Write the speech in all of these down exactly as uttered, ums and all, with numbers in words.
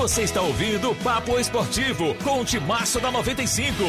Você está ouvindo o Papo Esportivo com o Timaço da noventa e cinco.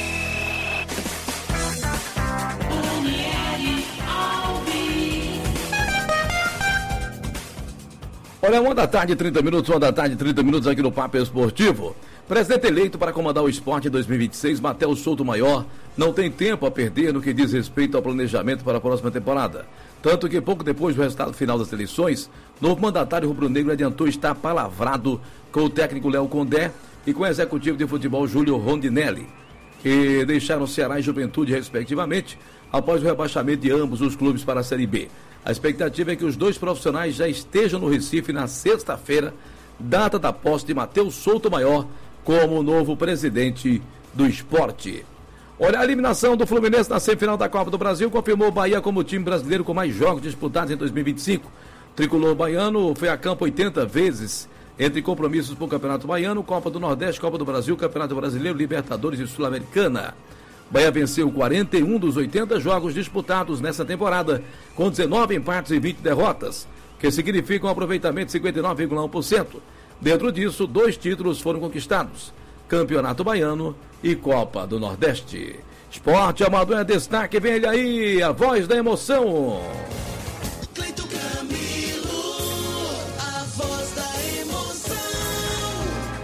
Olha, uma da tarde, trinta minutos, uma da tarde, trinta minutos aqui no Papo Esportivo. Presidente eleito para comandar o esporte em dois mil e vinte e seis, Matheus Souto Maior, não tem tempo a perder no que diz respeito ao planejamento para a próxima temporada. Tanto que pouco depois do resultado final das eleições, o novo mandatário rubro-negro adiantou estar palavrado com o técnico Léo Condé e com o executivo de futebol Júlio Rondinelli, que deixaram Ceará e Juventude, respectivamente, após o rebaixamento de ambos os clubes para a Série B. A expectativa é que os dois profissionais já estejam no Recife na sexta-feira, data da posse de Matheus Souto Maior como novo presidente do esporte. Olha, a eliminação do Fluminense na semifinal da Copa do Brasil confirmou o Bahia como o time brasileiro com mais jogos disputados em dois mil e vinte e cinco. O tricolor baiano foi a campo oitenta vezes entre compromissos para o Campeonato Baiano, Copa do Nordeste, Copa do Brasil, Campeonato Brasileiro, Libertadores e Sul-Americana. Bahia venceu quarenta e um dos oitenta jogos disputados nessa temporada, com dezenove empates e vinte derrotas, que significa um aproveitamento de cinquenta e nove vírgula um por cento. Dentro disso, dois títulos foram conquistados: Campeonato Baiano e Copa do Nordeste. Esporte Amador é destaque, vem ele aí, a voz da emoção. Cleito Camilo, a voz da emoção.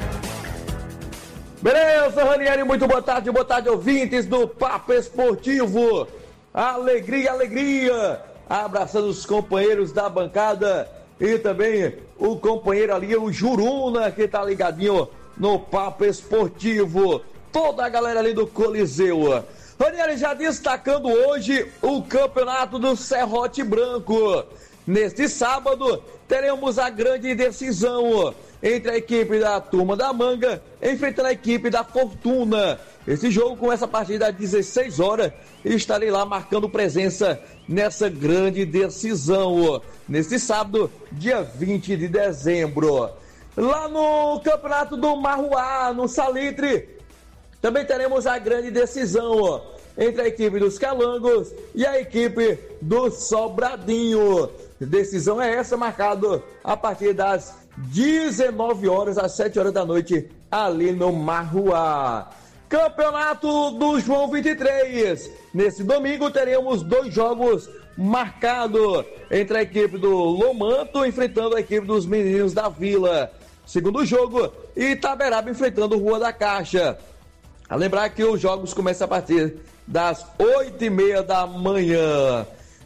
Beleza, Ranieri, muito boa tarde, boa tarde, ouvintes do Papo Esportivo. Alegria, alegria, abraçando os companheiros da bancada e também o companheiro ali, o Juruna, que tá ligadinho no Papo Esportivo. Toda a galera ali do Coliseu. Ranieri já destacando hoje o campeonato do Serrote Branco. Neste sábado, teremos a grande decisão entre a equipe da Turma da Manga enfrentando a equipe da Fortuna. Esse jogo começa a partir das dezesseis horas e estarei lá marcando presença nessa grande decisão. Neste sábado, dia vinte de dezembro. Lá no Campeonato do Marruá, no Salitre, também teremos a grande decisão entre a equipe dos Calangos e a equipe do Sobradinho. Decisão é essa, marcada a partir das dezenove horas às sete horas da noite, ali no Marruá. Campeonato do João vinte e três. Nesse domingo teremos dois jogos marcados entre a equipe do Lomanto enfrentando a equipe dos Meninos da Vila. Segundo jogo, Itaberaba enfrentando Rua da Caixa. A lembrar que os jogos começam a partir das oito e meia da manhã.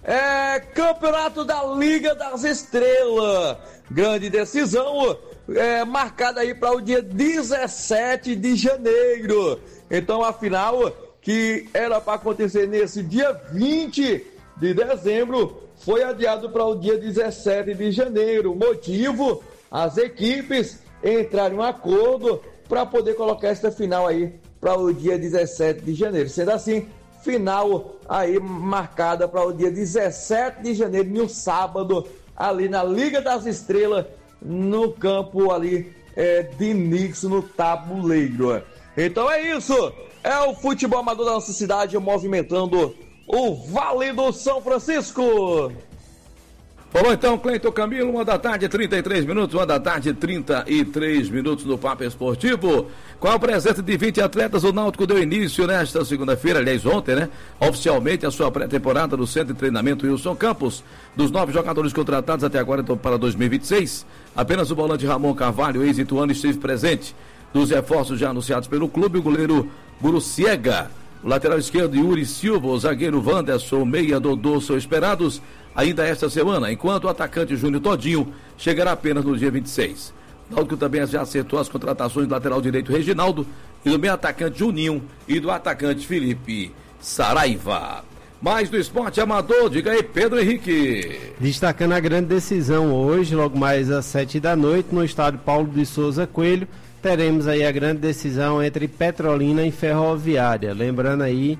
É Campeonato da Liga das Estrelas. Grande decisão é, marcada aí para o dia dezessete de janeiro. Então a final, que era para acontecer nesse dia vinte de dezembro, foi adiado para o dia dezessete de janeiro. Motivo: as equipes entraram em um acordo para poder colocar essa final aí para o dia dezessete de janeiro. Sendo assim, final aí marcada para o dia dezessete de janeiro, no sábado, ali na Liga das Estrelas, no campo ali é, de Nixon, no Tabuleiro. Então é isso, é o futebol amador da nossa cidade movimentando o Vale do São Francisco. Falou então, Cleiton Camilo, uma da tarde, trinta e três minutos, uma da tarde, trinta e três minutos no Papo Esportivo. Com a presença de vinte atletas, o Náutico deu início nesta segunda-feira, aliás ontem, né? Oficialmente a sua pré-temporada no Centro de Treinamento Wilson Campos. Dos nove jogadores contratados até agora, então, para dois mil e vinte e seis, apenas o volante Ramon Carvalho, ex-ituano, esteve presente. Dos reforços já anunciados pelo clube, o goleiro Buruciega, o lateral esquerdo Yuri Silva, o zagueiro Wanderson, o meia Dodô são esperados ainda esta semana, enquanto o atacante Júnior Todinho chegará apenas no dia vinte e seis. O Náutico também já acertou as contratações do lateral direito Reginaldo e do meio atacante Juninho e do atacante Felipe Saraiva. Mais do esporte amador, diga aí, Pedro Henrique. Destacando a grande decisão hoje, logo mais às sete da noite, no estádio Paulo de Souza Coelho, teremos aí a grande decisão entre Petrolina e Ferroviária. Lembrando aí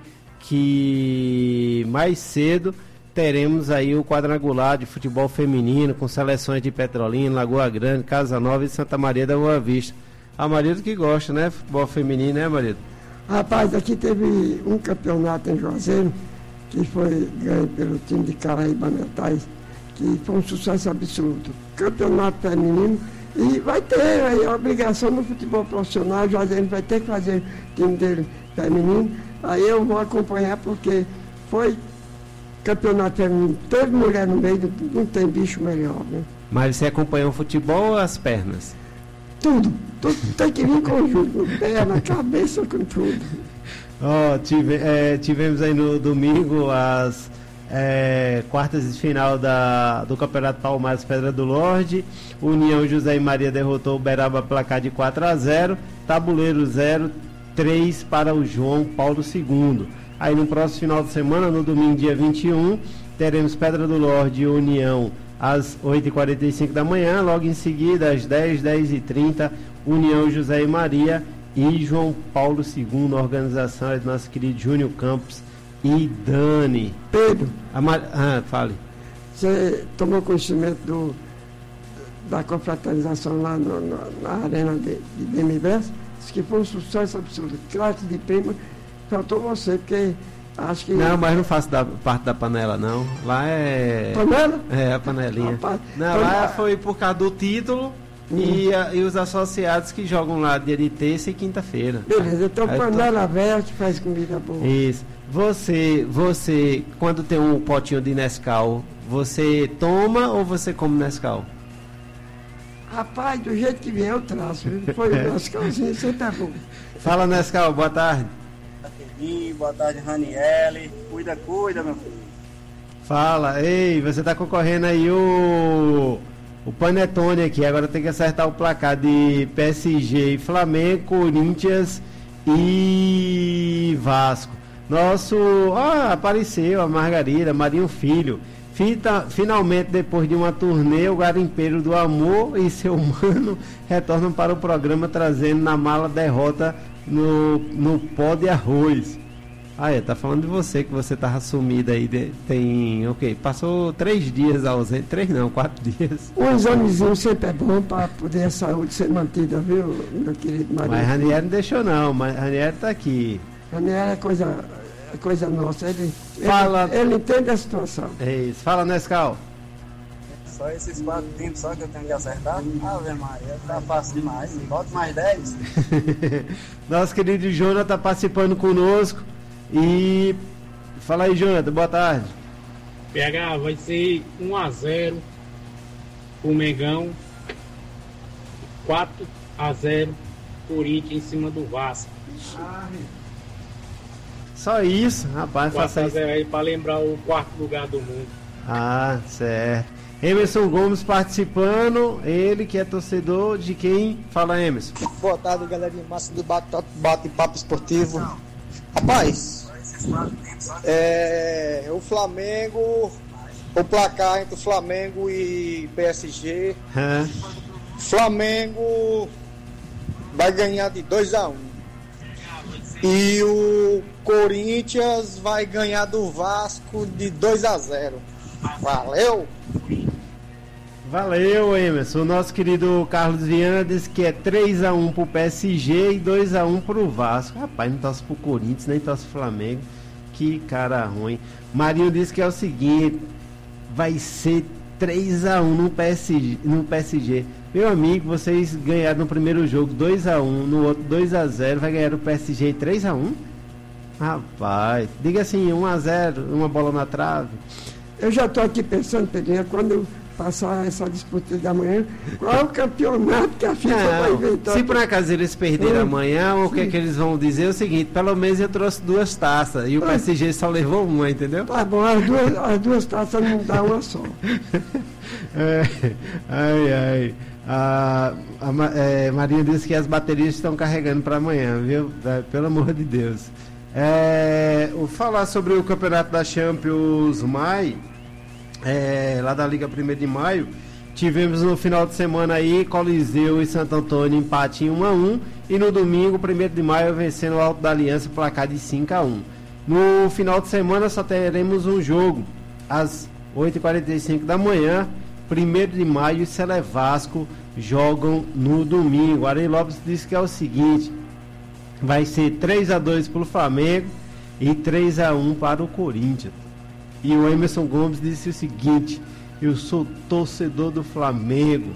que mais cedo teremos aí o quadrangular de futebol feminino com seleções de Petrolina, Lagoa Grande, Casa Nova e Santa Maria da Boa Vista. A Marido que gosta, né? Futebol feminino, né, Marido? Rapaz, aqui teve um campeonato em Juazeiro que foi ganho pelo time de Caraíba Metais, que foi um sucesso absoluto. Campeonato feminino E vai ter aí a obrigação no futebol profissional, o Juazeiro vai ter que fazer o time dele feminino. Aí eu vou acompanhar porque foi campeonato feminino, teve mulher no meio, não tem bicho melhor, né? Mas você acompanhou o futebol ou as pernas? Tudo, tudo tem que vir em conjunto, perna, cabeça, com tudo. Oh, tive, é, tivemos aí no domingo as é, quartas de final da, do Campeonato Palmares Pedra do Lorde. União José e Maria derrotou o Uberaba placar de quatro a zero. Tabuleiro zero, três para o João Paulo segundo. Aí no próximo final de semana, no domingo dia vinte e um, teremos Pedra do Lorde e União às oito e quarenta e cinco da manhã. Logo em seguida, às dez, dez e trinta, União José e Maria e João Paulo segundo, a organização é do nosso querido Júnior Campos e Dani. Pedro, A Mar... ah, fale. você tomou conhecimento do, da confraternização lá no, no, na arena de, de Bemiverso? Diz que foi um sucesso absurdo. Classe de prima, faltou você, porque acho que... Não, mas não faço da, parte da panela, não. Lá é... Panela? É, a panelinha. Rapaz, Não, panela- lá foi por causa do título e, a- e os associados que jogam lá dia de terça e quinta-feira. Beleza, então Aí eu tô- panela velha que faz comida boa. Isso. Você, você, quando tem um potinho de Nescau, você toma ou você come Nescau? Rapaz, do jeito que vier eu traço, viu? Foi o nosso calzinho, você tá bom. Fala, Nescau, boa tarde. Boa tarde, Raniele. Cuida, cuida, meu filho. Fala, ei, você tá concorrendo aí o, o Panetone aqui, agora tem que acertar o placar de P S G e Flamengo, Corinthians e Vasco. Nosso, ah, apareceu a Margarida, Marinho Filho. Fita, finalmente, depois de uma turnê, o Garimpeiro do Amor e seu mano retornam para o programa trazendo na mala derrota no, no pó de arroz. Ah, é, tá falando de você, que você tava sumido aí, de, tem, ok, passou três dias ausente, três não, quatro dias. Um examezinho sempre é bom para poder a saúde ser mantida, viu, meu querido Mas Maria? Ranieri não deixou não, mas Ranieri tá aqui. Ranieri é coisa, é coisa nossa, ele, Fala. ele, ele entende a situação. É isso, fala Nescau. Só esses quatro tempos só que eu tenho que acertar? Ave Maria, tá fácil demais. Bota mais dez. Nosso querido Jonathan tá participando conosco e... Fala aí, Jonathan, boa tarde. P H vai ser um a zero o Mengão, quatro a zero Corinthians em cima do Vasco. Só isso, rapaz, faça quatro a isso. zero aí para lembrar o quarto lugar do mundo. Ah, certo. Emerson Gomes participando, ele que é torcedor de quem? Fala, Emerson. Boa tarde, galerinha massa do bate- bate-papo esportivo. Rapaz, é, o Flamengo, o placar entre o Flamengo e P S G, Hã? Flamengo vai ganhar de dois a um. E o Corinthians vai ganhar do Vasco de dois a zero. Valeu! Valeu, Emerson. O nosso querido Carlos Viana disse que é três a um pro P S G e dois a um pro Vasco. Rapaz, não torce pro Corinthians, nem torce pro Flamengo. Que cara ruim. Marinho disse que é o seguinte: vai ser três a um no P S G, no P S G. Meu amigo, vocês ganharam no primeiro jogo dois a um, no outro dois a zero, vai ganhar o P S G três a um? Rapaz, diga assim, um a zero, uma bola na trave. Eu já estou aqui pensando, Pedrinho, quando passar essa disputa da manhã, qual é o campeonato que a FIFA vai Não, inventar? se por acaso eles perderem Hum, amanhã, o que é sim. que eles vão dizer é o seguinte: pelo menos eu trouxe duas taças e o Ah. P S G só levou uma, entendeu? Tá bom, as duas, as duas taças não dá uma só. É, ai, ai. A, a Ma- é, Marinha disse que as baterias estão carregando para amanhã, viu? É, pelo amor de Deus. É, o falar sobre o campeonato da Champions Mai, é, lá da Liga primeiro de Maio, tivemos no final de semana aí Coliseu e Santo Antônio empate em um a um e no domingo, primeiro de maio, vencendo o Alto da Aliança placar de cinco a um. No final de semana só teremos um jogo às oito e quarenta e cinco da manhã. primeiro de maio e Célé Vasco jogam no domingo. Ari Lopes disse que é o seguinte: vai ser três a dois para o Flamengo e três a um para o Corinthians. E o Emerson Gomes disse o seguinte: eu sou torcedor do Flamengo.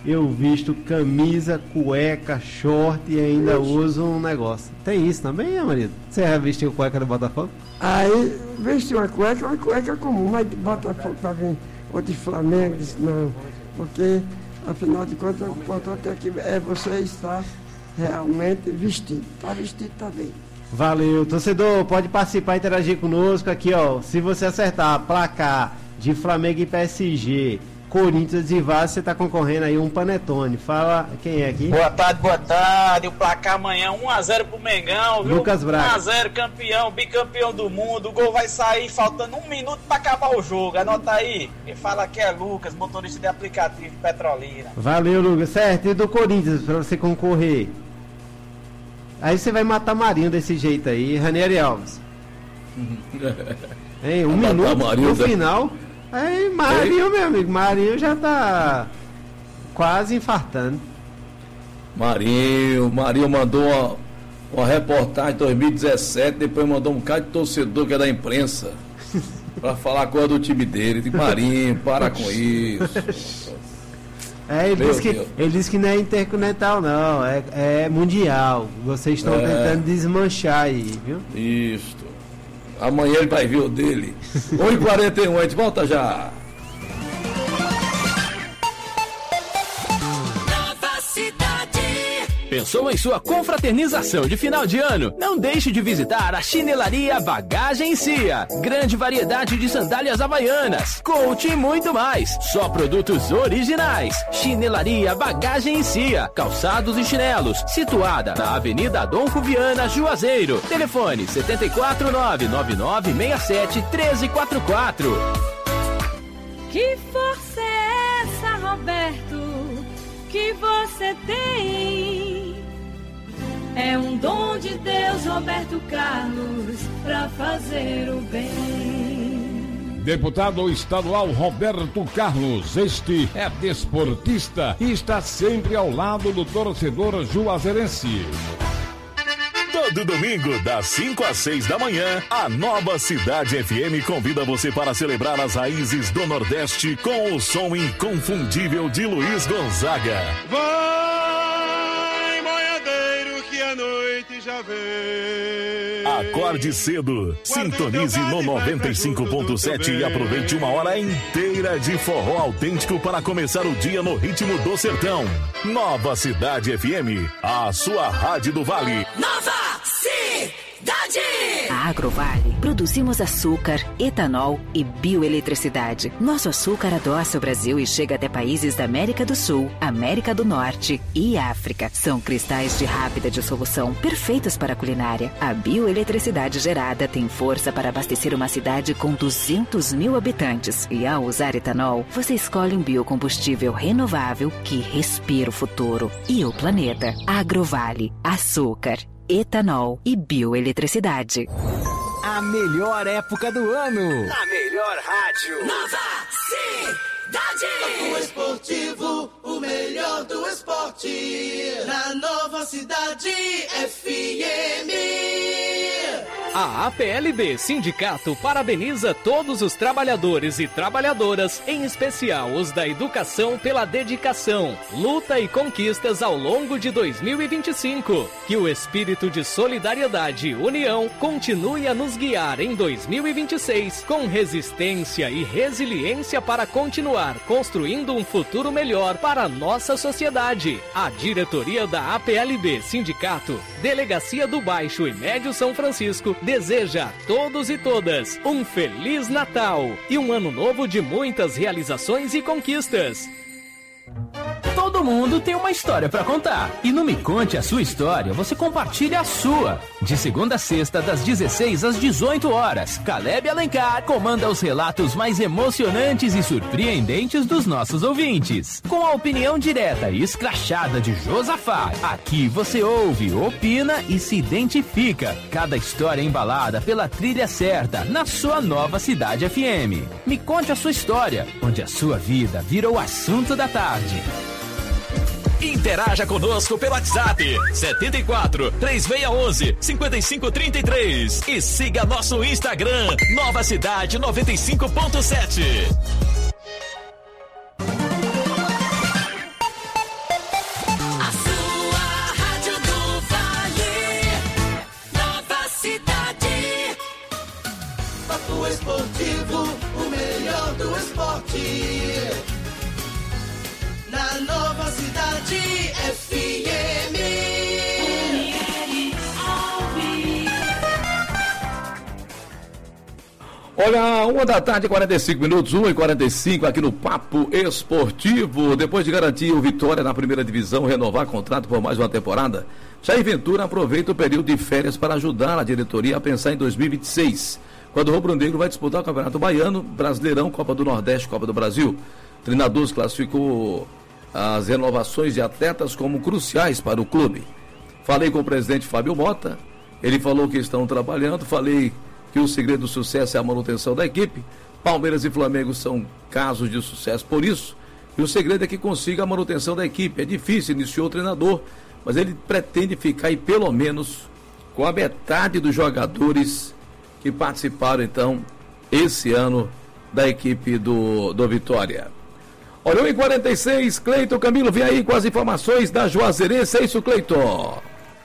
eu visto camisa, cueca, short e ainda uso um negócio. Tem isso também, meu marido? Você já vestiu cueca do Botafogo? Aí, vesti uma cueca, uma cueca comum, mas de Botafogo para vir outro de Flamengo, disse não, porque afinal de contas o importante é que é você estar realmente vestido. Está vestido, está bem. Valeu, torcedor, pode participar e interagir conosco aqui, ó. Se você acertar placar de Flamengo e P S G, Corinthians e Vasco, você tá concorrendo aí um panetone. Fala quem é aqui. Boa tarde, boa tarde. O placar amanhã um a zero pro Mengão, viu? Lucas Braga. um a zero, campeão, bicampeão do mundo. O gol vai sair faltando um minuto pra acabar o jogo. Anota aí. Quem fala aqui é Lucas, motorista de aplicativo de Petrolina. Valeu, Lucas. Certo, e do Corinthians pra você concorrer? Aí você vai matar Marinho desse jeito aí, Ranieri Alves. Hein, um minuto no final. Aí Marinho, meu amigo, Marinho já tá quase infartando. Marinho, Marinho mandou uma, uma reportagem em dois mil e dezessete, depois mandou um bocado de torcedor que é da imprensa pra falar coisa do time dele. De Marinho, para com isso. É, ele disse, que, ele disse que não é intercontinental não, é, é mundial. Vocês estão é. tentando desmanchar aí, viu? Isso. Amanhã ele vai ver o dele. um e quarenta e um, a gente volta já. Nova Cidade. Pensou em sua confraternização de final de ano? Não deixe de visitar a Chinelaria Bagagem Cia. Grande variedade de sandálias havaianas, coach e muito mais. Só produtos originais. Chinelaria Bagagem Cia. Calçados e chinelos. Situada na Avenida Adolfo Viana, Juazeiro. Telefone sete quatro nove nove nove seis sete um três quatro quatro. Que força é essa, Roberto, que você tem? É um dom de Deus, Roberto Carlos, pra fazer o bem. Deputado estadual Roberto Carlos, este é desportista e está sempre ao lado do torcedor juazeirense. Todo domingo, das cinco às seis da manhã, a Nova Cidade F M convida você para celebrar as raízes do Nordeste com o som inconfundível de Luiz Gonzaga. Vai, boiadeiro, que a noite já vem. Acorde cedo, sintonize no noventa e cinco ponto sete e aproveite uma hora inteira de forró autêntico para começar o dia no ritmo do sertão. Nova Cidade F M, a sua rádio do Vale. Nova Cidade. A Agrovale produzimos açúcar, etanol e bioeletricidade. Nosso açúcar adoça o Brasil e chega até países da América do Sul, América do Norte e África. São cristais de rápida dissolução, perfeitos para a culinária. A bioeletricidade gerada tem força para abastecer uma cidade com duzentos mil habitantes. E ao usar etanol, você escolhe um biocombustível renovável que respira o futuro e o planeta. Agrovale, açúcar, etanol e bioeletricidade. A melhor época do ano. A melhor rádio. Nova Cidade. O esportivo, o melhor do esporte. Na Nova Cidade F M. A A P L B Sindicato parabeniza todos os trabalhadores e trabalhadoras, em especial os da educação, pela dedicação, luta e conquistas ao longo de dois mil e vinte e cinco. Que o espírito de solidariedade e união continue a nos guiar em dois mil e vinte e seis, com resistência e resiliência para continuar construindo um futuro melhor para a nossa sociedade. A diretoria da A P L B Sindicato, Delegacia do Baixo e Médio São Francisco, deseja a todos e todas um Feliz Natal e um ano novo de muitas realizações e conquistas. Todo mundo tem uma história pra contar. E no Me Conte a Sua História, você compartilha a sua. De segunda a sexta, das dezesseis às dezoito horas, Caleb Alencar comanda os relatos mais emocionantes e surpreendentes dos nossos ouvintes. Com a opinião direta e escrachada de Josafá, aqui você ouve, opina e se identifica. Cada história embalada pela trilha certa, na sua Nova Cidade F M. Me Conte a Sua História, onde a sua vida vira o assunto da tarde. Interaja conosco pelo WhatsApp sete quatro, três seis um um, cinco cinco três três e siga nosso Instagram Nova Cidade noventa e cinco ponto sete. esporte. Na nova cidade F M. Olha, uma da tarde, quarenta e cinco minutos, uma e quarenta e cinco aqui no Papo Esportivo. Depois de garantir o Vitória na primeira divisão, renovar contrato por mais uma temporada, Jair Ventura aproveita o período de férias para ajudar a diretoria a pensar em dois mil e vinte e seis, quando o rubro-negro vai disputar o Campeonato Baiano, Brasileirão, Copa do Nordeste, Copa do Brasil. O treinador classificou as renovações de atletas como cruciais para o clube. Falei com o presidente Fábio Mota, ele falou que estão trabalhando, falei que o segredo do sucesso é a manutenção da equipe. Palmeiras e Flamengo são casos de sucesso por isso, e o segredo é que consiga a manutenção da equipe. É difícil, iniciou o treinador, mas ele pretende ficar aí pelo menos com a metade dos jogadores que participaram então esse ano da equipe do, do Vitória. Olha, um e quarenta e seis, Cleiton Camilo vem aí com as informações da Juazeirense. É isso, Cleiton?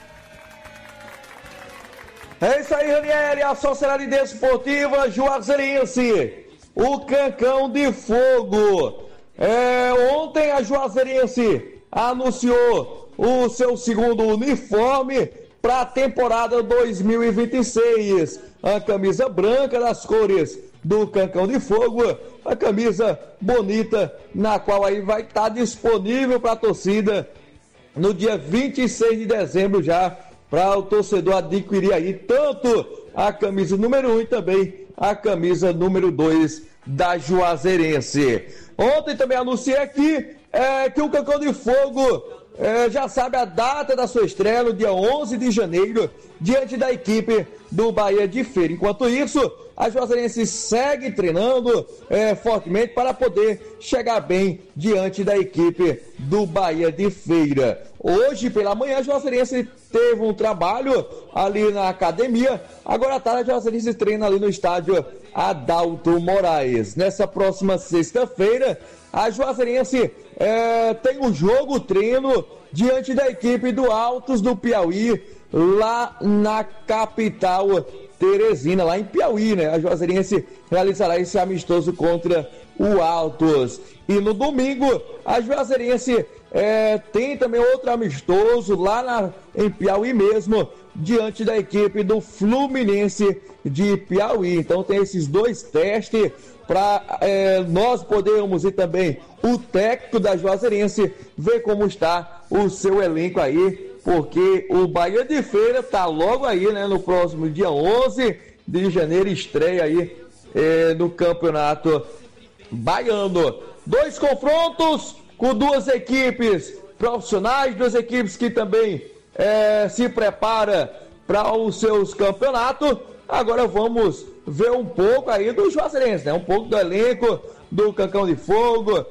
É isso aí, Ranieri, a Sociedade Desportiva Juazeirense, o Cancão de Fogo. É, ontem a Juazeirense anunciou o seu segundo uniforme para a temporada dois mil e vinte e seis. A camisa branca das cores do Cancão de Fogo, a camisa bonita, na qual aí vai estar disponível para a torcida no dia vinte e seis de dezembro já, para o torcedor adquirir aí tanto a camisa número um e também a camisa número dois da Juazeirense. Ontem também anunciei aqui é, que o Cancão de Fogo é, já sabe a data da sua estreia, no dia onze de janeiro, diante da equipe do Bahia de Feira. Enquanto isso, a Juazeirense segue treinando é, fortemente para poder chegar bem diante da equipe do Bahia de Feira. Hoje, pela manhã, a Juazeirense teve um trabalho ali na academia. Agora à tarde, a Juazeirense treina ali no estádio Adalto Moraes. Nessa próxima sexta-feira, a Juazeirense é, tem um jogo treino diante da equipe do Altos do Piauí, lá na capital Teresina, lá em Piauí, né? A Juazeirense realizará esse amistoso contra o Altos. E no domingo, a Juazeirense é, tem também outro amistoso lá na, em Piauí mesmo, diante da equipe do Fluminense de Piauí. Então tem esses dois testes para é, nós podermos e também o técnico da Juazeirense ver como está o seu elenco aí, porque o Bahia de Feira está logo aí, né, no próximo dia onze de janeiro, estreia aí é, no Campeonato Baiano. Dois confrontos com duas equipes profissionais, duas equipes que também é, se preparam para os seus campeonatos. Agora vamos ver um pouco aí do Juazeirense, né? Um pouco do elenco do Cancão de Fogo,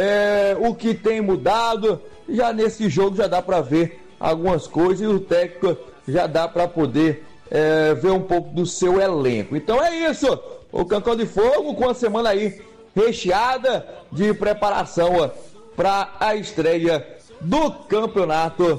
é, o que tem mudado. Já nesse jogo já dá para ver algumas coisas e o técnico já dá para poder é, ver um pouco do seu elenco. Então é isso, o Cancão de Fogo com a semana aí recheada de preparação para a estreia do Campeonato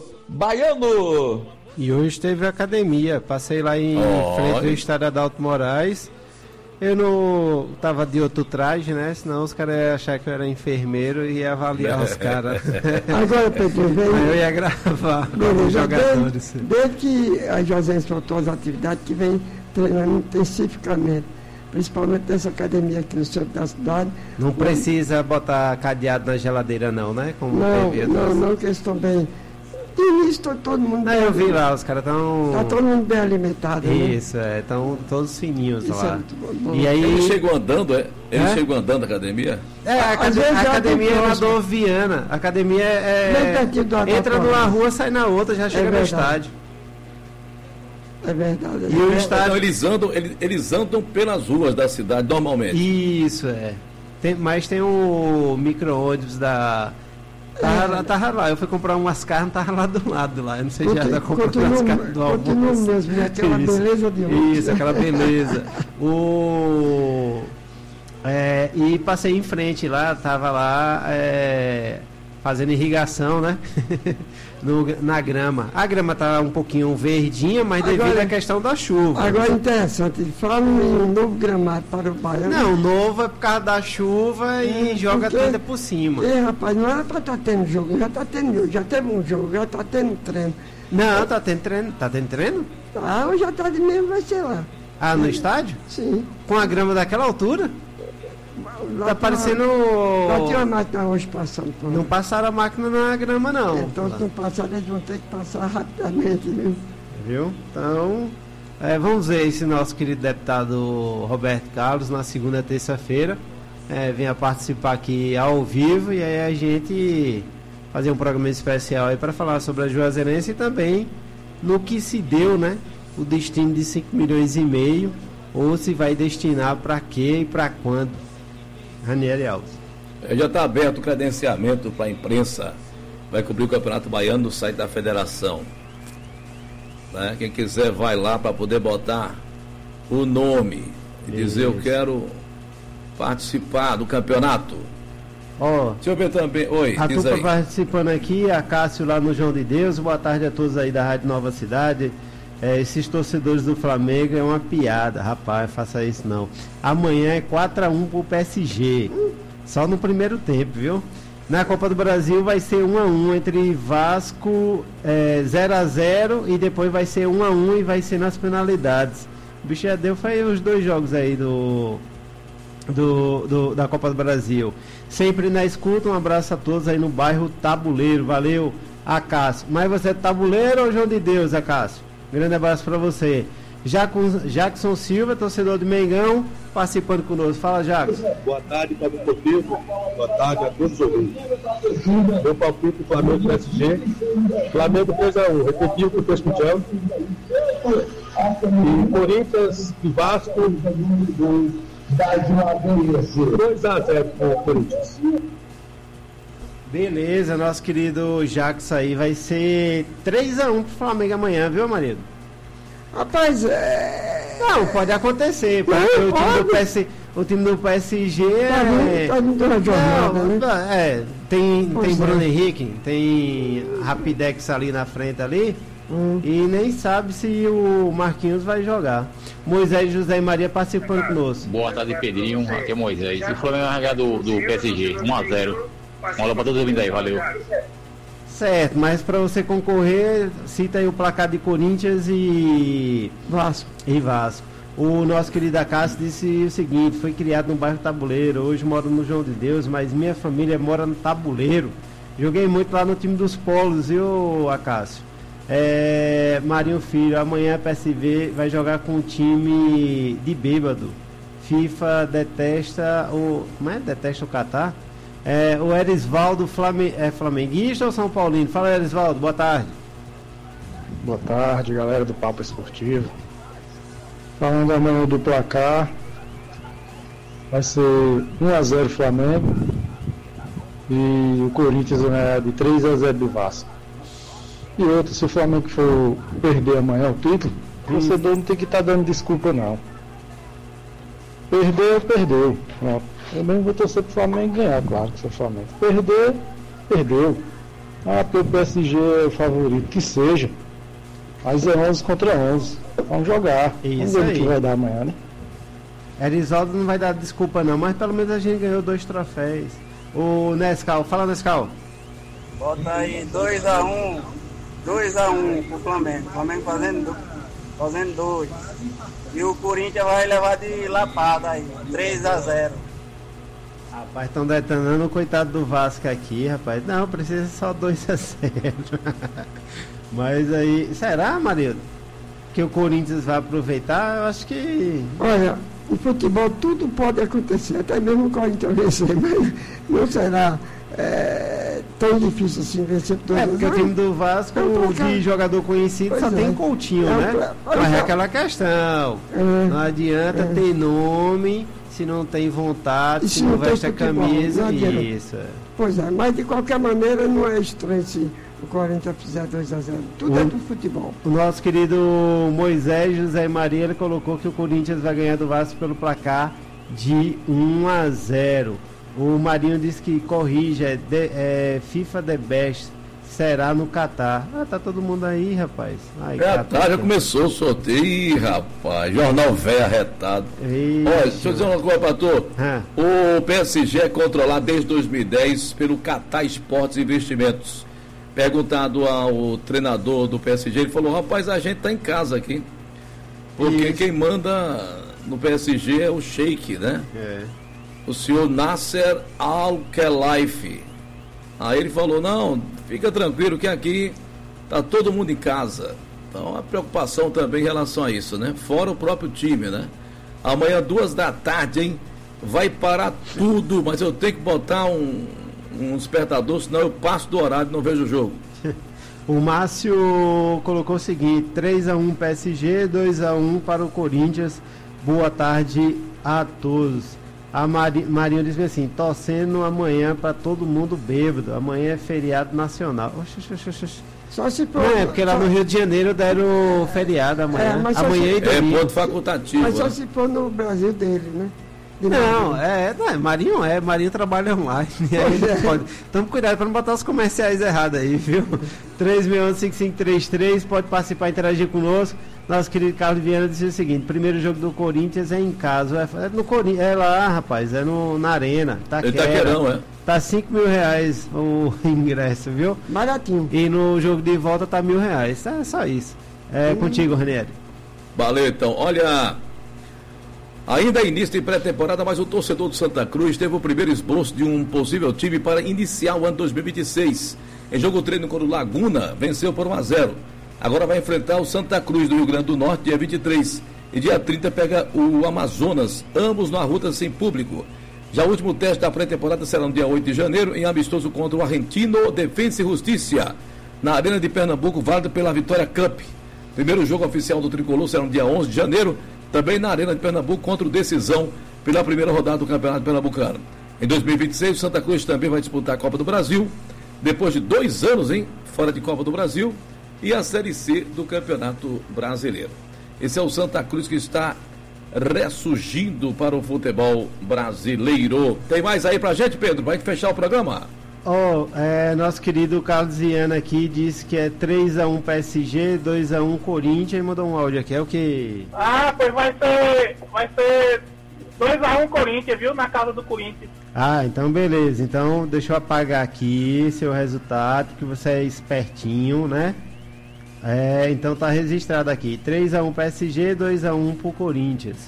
Baiano. E hoje teve academia, passei lá em oh, frente ao estádio Adalto Moraes. Eu não tava de outro traje, né? Senão os caras iam achar que eu era enfermeiro e ia avaliar os caras. Agora, Pedro, vem... Aí eu ia gravar com os jogadores. Desde, desde que a Juazeirense soltou as atividades, que vem treinando intensificamente, principalmente nessa academia aqui no centro da cidade. Não precisa botar cadeado na geladeira não, né? Como não, teve não, não, que eles estão bem... De início, todo, todo mundo... Não, eu vi lá, os caras estão... Tá todo mundo bem alimentado, Isso, né? é, estão todos fininhos Isso lá. É e aí... Ele chegou andando, é? Ele é? chegou andando na academia? É, a, acad a academia é na Dor Viana. A academia é... Entra numa rua, sai na outra, já chega é no estádio. É verdade. É e o estádio... Então eles andam, eles, eles andam pelas ruas da cidade, normalmente. Isso, é. Tem, mas tem o micro-ônibus da... Tava, é. tava lá, eu fui comprar umas carnes, tava lá do lado lá. Eu não sei se já tá comprando as carnes do almoço. Mesmo, né? Aquela Isso. beleza de ontem. Isso, aquela beleza. o... É, e passei em frente lá, tava lá é, fazendo irrigação, né? no, na grama. A grama tá um pouquinho verdinha, mas agora, devido à questão da chuva. Agora interessante, fala em um novo gramado para o Baiano. Não, novo é por causa da chuva e é, joga porque, tinta por cima. É, rapaz, não era para estar tá tendo jogo, já está tendo jogo, já teve um jogo, já está tendo treino. Não, tá tendo treino. Tá tendo treino? Ah, hoje à tarde mesmo vai ser lá. Ah, no estádio? Sim. Com a grama daquela altura? Lá tá parecendo. Lá tinha uma máquina hoje passando por Não passaram a máquina na grama, não. Então, se não passar, eles vão ter que passar rapidamente, viu? Viu? Então, é, vamos ver se nosso querido deputado Roberto Carlos, na segunda e terça-feira, é, venha participar aqui ao vivo e aí a gente fazer um programa especial aí para falar sobre a Juazeirense e também no que se deu, né? O destino de cinco milhões e meio, ou se vai destinar para quê e para quando. Ranieri Alves. Já está aberto o credenciamento para a imprensa. Vai cobrir o Campeonato Baiano no site da federação. Né? Quem quiser vai lá para poder botar o nome e Isso. dizer eu quero participar do campeonato. Ó, deixa eu ver também. Oi, a diz turma aí. Participando aqui, a Cássio lá no João de Deus. Boa tarde a todos aí da Rádio Nova Cidade. É, esses torcedores do Flamengo é uma piada, rapaz, faça isso não. Amanhã é quatro a um pro P S G, só no primeiro tempo, viu? Na Copa do Brasil vai ser um a um entre Vasco, é, zero a zero e depois vai ser um a um e vai ser nas penalidades. O bicho já deu, foi os dois jogos aí do, do, do da Copa do Brasil. Sempre na escuta, um abraço a todos aí no bairro Tabuleiro, valeu, Acácio. Mas você é Tabuleiro ou João de Deus, Acácio? Grande abraço para você. Jackson Silva, torcedor do Mengão, participando conosco. Fala, Jackson. Boa tarde, Fábio Portivo. Boa tarde a todos os ouvintes. Meu palpite, Flamengo e P S G. Flamengo três a um. Repetiu com o texto Michel. E Corinthians e Vasco. dois a zero para o Corinthians. Beleza, nosso querido Jackson aí vai ser três a um pro Flamengo amanhã, viu, marido? Rapaz, é... Não, pode acontecer, porque não, o, time do P S, o time do P S G tá é... Tá muito na jornada, não, né? É, tem, tem é. Bruno Henrique, tem Rapidex ali na frente ali, hum. e nem sabe se o Marquinhos vai jogar. Moisés José e Maria participando conosco. Boa tarde, Pedrinho, aqui é Moisés. E o Flamengo vai jogar do, do P S G, um a zero. Um olá para todos ouvindo aí, valeu. Certo, mas para você concorrer, cita aí o placar de Corinthians e Vasco. E Vasco. O nosso querido Acácio disse o seguinte: foi criado no bairro Tabuleiro, hoje moro no João de Deus, mas minha família mora no Tabuleiro. Joguei muito lá no time dos Polos, viu, Acácio? É, Marinho Filho, amanhã a P S V vai jogar com um time de bêbado. FIFA detesta o. Como é? Detesta o Catar? É, o Erisvaldo Flame, é flamenguista ou São Paulino? Fala, Erisvaldo, boa tarde. Boa tarde, galera do Papo Esportivo. Falando amanhã do placar, vai ser um a zero Flamengo e o Corinthians é de três a zero do Vasco. E outro, se o Flamengo for perder amanhã o título, o torcedor não tem que estar tá dando desculpa não. Perdeu, perdeu. Pronto. Eu mesmo vou torcer pro Flamengo ganhar, claro que sou Flamengo. Perder, perdeu. Ah, porque o P S G é o favorito, que seja. Mas é onze contra onze. Vamos jogar. Isso. Vamos ver aí. O que vai dar amanhã, né? Erisvaldo não vai dar desculpa não, mas pelo menos a gente ganhou dois troféus. O Nescau, fala, Nescau. Bota aí dois a um. dois a um pro Flamengo. Flamengo fazendo, fazendo dois. E o Corinthians vai levar de lapada aí. três a zero. Rapaz, estão detonando o coitado do Vasco aqui, rapaz. Não, precisa só dois a zero. Mas aí, será, marido? Que o Corinthians vai aproveitar? Eu acho que... Olha, no futebol tudo pode acontecer, até mesmo o Corinthians vencer, mas não será é, tão difícil assim vencer por dois É, porque o time do Vasco, é de jogador conhecido, pois só é. tem Coutinho, é, né? É, mas é aquela questão. É, não adianta é. ter nome... Se não tem vontade, se, se não, não veste a camisa, não isso. Pois é, mas de qualquer maneira não é estranho se o Corinthians fizer dois a zero. Tudo o, é pro futebol. O nosso querido Moisés José Maria, ele colocou que o Corinthians vai ganhar do Vasco pelo placar de um a zero. O Marinho disse que corrige, é, de, é FIFA The Best, será no Catar. Ah, tá todo mundo aí, rapaz. Ai, Catar já começou o sorteio. Ih, rapaz, jornal velho arretado. Ixi. Olha, deixa eu dizer uma coisa, pastor. Ah. O P S G é controlado desde dois mil e dez pelo Catar Esportes Investimentos. Perguntado ao treinador do P S G, ele falou, rapaz, a gente tá em casa aqui. Porque Isso. quem manda no P S G é o Sheik, né? É. O senhor Nasser Al-Khelaifi. Aí ele falou, não, fica tranquilo que aqui tá todo mundo em casa. Então a preocupação também em relação a isso, né? Fora o próprio time, né? Amanhã, duas da tarde, hein? Vai parar tudo, mas eu tenho que botar um, um despertador, senão eu passo do horário e não vejo o jogo. O Márcio colocou o seguinte, três a um P S G, dois a um para o Corinthians. Boa tarde a todos. A Mari, Marinho diz assim, torcendo amanhã para todo mundo bêbado. Amanhã é feriado nacional. Oxi, oxi, oxi, oxi. Só se for, Não, é porque lá só... no Rio de Janeiro deram feriado amanhã. É, amanhã se... e domingo. É ponto facultativo. Mas só né? se for no Brasil dele, né? De Não, Marinho. é, não, é, Marinho é, Marinho trabalha online. Aí não pode. Tome cuidado para não botar os comerciais errados aí, viu? três seis um cinco cinco três três, pode participar, interagir conosco. Nosso querido Carlos Viana disse o seguinte, primeiro jogo do Corinthians é em casa. É, no Corinthians, é lá, rapaz, é no, na Arena. Tá Ele tá querendo, é? Tá cinco mil reais o ingresso, viu? Baratinho. E no jogo de volta tá mil reais. É só isso. É hum. contigo, Ranieri. Valeu, então. Olha, ainda é início de pré-temporada, mas o torcedor do Santa Cruz teve o primeiro esboço de um possível time para iniciar o ano dois mil e vinte e seis. Em jogo treino contra o Laguna, venceu por um a zero. Agora vai enfrentar o Santa Cruz do Rio Grande do Norte, dia vinte e três. E dia trinta pega o Amazonas, ambos na ruta sem público. Já o último teste da pré-temporada será no dia oito de janeiro, em amistoso contra o Argentino Defensa e Justiça, na Arena de Pernambuco, válido pela Vitória Cup. Primeiro jogo oficial do Tricolor será no dia onze de janeiro, também na Arena de Pernambuco, contra o Decisão, pela primeira rodada do Campeonato Pernambucano. Em dois mil e vinte e seis, o Santa Cruz também vai disputar a Copa do Brasil, depois de dois anos, hein, fora de Copa do Brasil, e a Série C do Campeonato Brasileiro. Esse é o Santa Cruz que está ressurgindo para o futebol brasileiro. Tem mais aí pra gente, Pedro? Vai fechar o programa? Oh, é, nosso querido Carlos Viana aqui disse que é três a um P S G, dois a um Corinthians, e mandou um áudio aqui, é o que? Ah, pois vai ser, vai ser dois a um Corinthians, viu? Na casa do Corinthians. Ah, então beleza. Então deixa eu apagar aqui seu resultado, que você é espertinho, né? É, então tá registrado aqui. três a um P S G, dois a um pro Corinthians.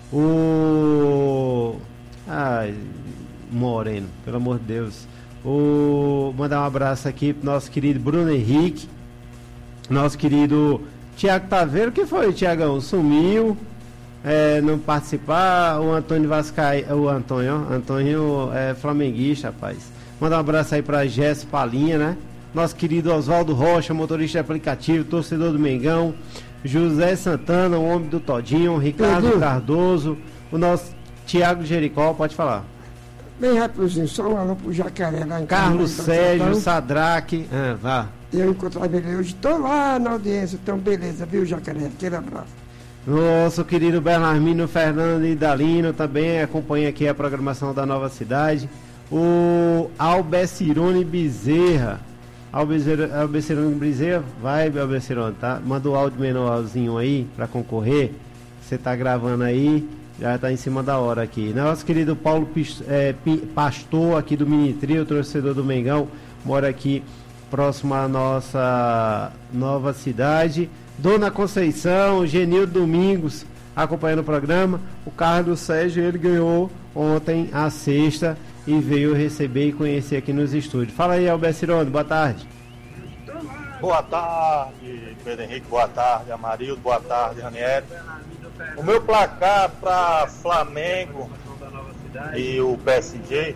O... Ai, Moreno, pelo amor de Deus. O... Mandar um abraço aqui pro nosso querido Bruno Henrique. Nosso querido Tiago Taveiro. O que foi, Tiagão? Sumiu. É, não participar. O Antônio Vascai... O Antônio, ó. Antônio é flamenguista, rapaz. Mandar um abraço aí pra Gesso Palinha, né? Nosso querido Oswaldo Rocha, motorista de aplicativo, torcedor do Mengão, José Santana, o homem do Todinho, Ricardo Pedro. Cardoso, o nosso Tiago Jericó, pode falar. Bem rapidinho, só um alô pro Jacaré lá em Carlos casa, Sérgio, então, Sadraque, ah, vá. eu encontrei ele hoje, tô lá na audiência, então beleza, viu, Jacaré? Aquele abraço. Nosso querido Bernardino Fernando Idalino também acompanha aqui a programação da Nova Cidade. O Albecirone Bezerra. Albecirone Bezerra, vai, Albecirone, tá? Manda o áudio menorzinho aí pra concorrer. Você tá gravando aí, já tá em cima da hora aqui. Nosso querido Paulo é, Pastor, aqui do Minitrio, torcedor do Mengão, mora aqui próximo à nossa Nova Cidade. Dona Conceição, Genildo Domingos, acompanhando o programa. O Carlos Sérgio, ele ganhou ontem a sexta e veio receber e conhecer aqui nos estúdios. Fala aí, Albecirone, boa tarde. Boa tarde, Pedro Henrique, boa tarde, Amarildo, boa tarde, Ranieri. O meu placar para Flamengo e o P S G.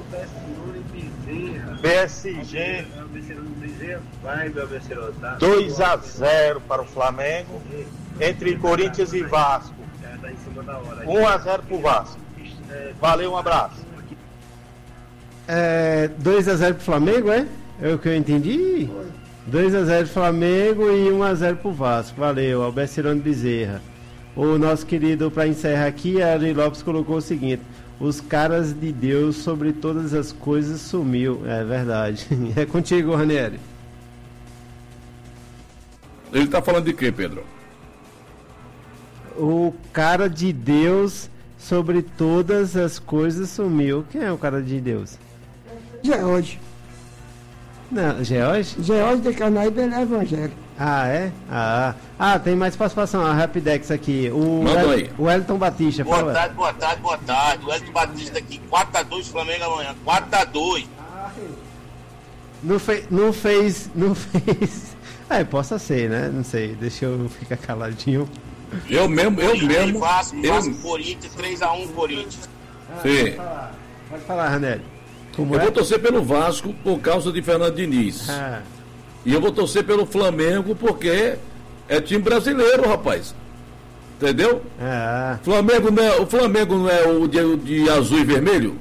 P S G dois a zero para o Flamengo, entre Corinthians e Vasco. um a zero para o Vasco. Valeu, um abraço. É, dois a zero pro Flamengo, é? É o que eu entendi? dois a zero pro Flamengo e um a zero pro Vasco. Valeu, Albecirone Bezerra. O nosso querido, para encerrar aqui, Ari Lopes colocou o seguinte: os caras de Deus sobre todas as coisas sumiu. É verdade. É contigo, Ranieri. Ele está falando de quê, Pedro? O cara de Deus sobre todas as coisas sumiu. Quem é o cara de Deus? George. Não, George? George de Canaíba, ele é evangélico. Ah, é? Ah, ah, tem mais participação, a Rapidex aqui. O, Manda El, aí. o Elton Batista. Boa fala. tarde, boa tarde, boa tarde. O Elton Batista aqui, quatro a dois Flamengo amanhã, quatro a dois. Não, fe, não fez, não fez... É, possa ser, né? Não sei, deixa eu ficar caladinho. Eu mesmo, eu mesmo... Vasco, eu... Vasco, Corinthians, três a um Corinthians. Sim. Pode falar, Ranelli. Como eu é? vou torcer pelo Vasco por causa de Fernando Diniz. Ah. E eu vou torcer pelo Flamengo porque é time brasileiro, rapaz. Entendeu? Ah. Flamengo não é, o Flamengo não é o de, o de azul e vermelho?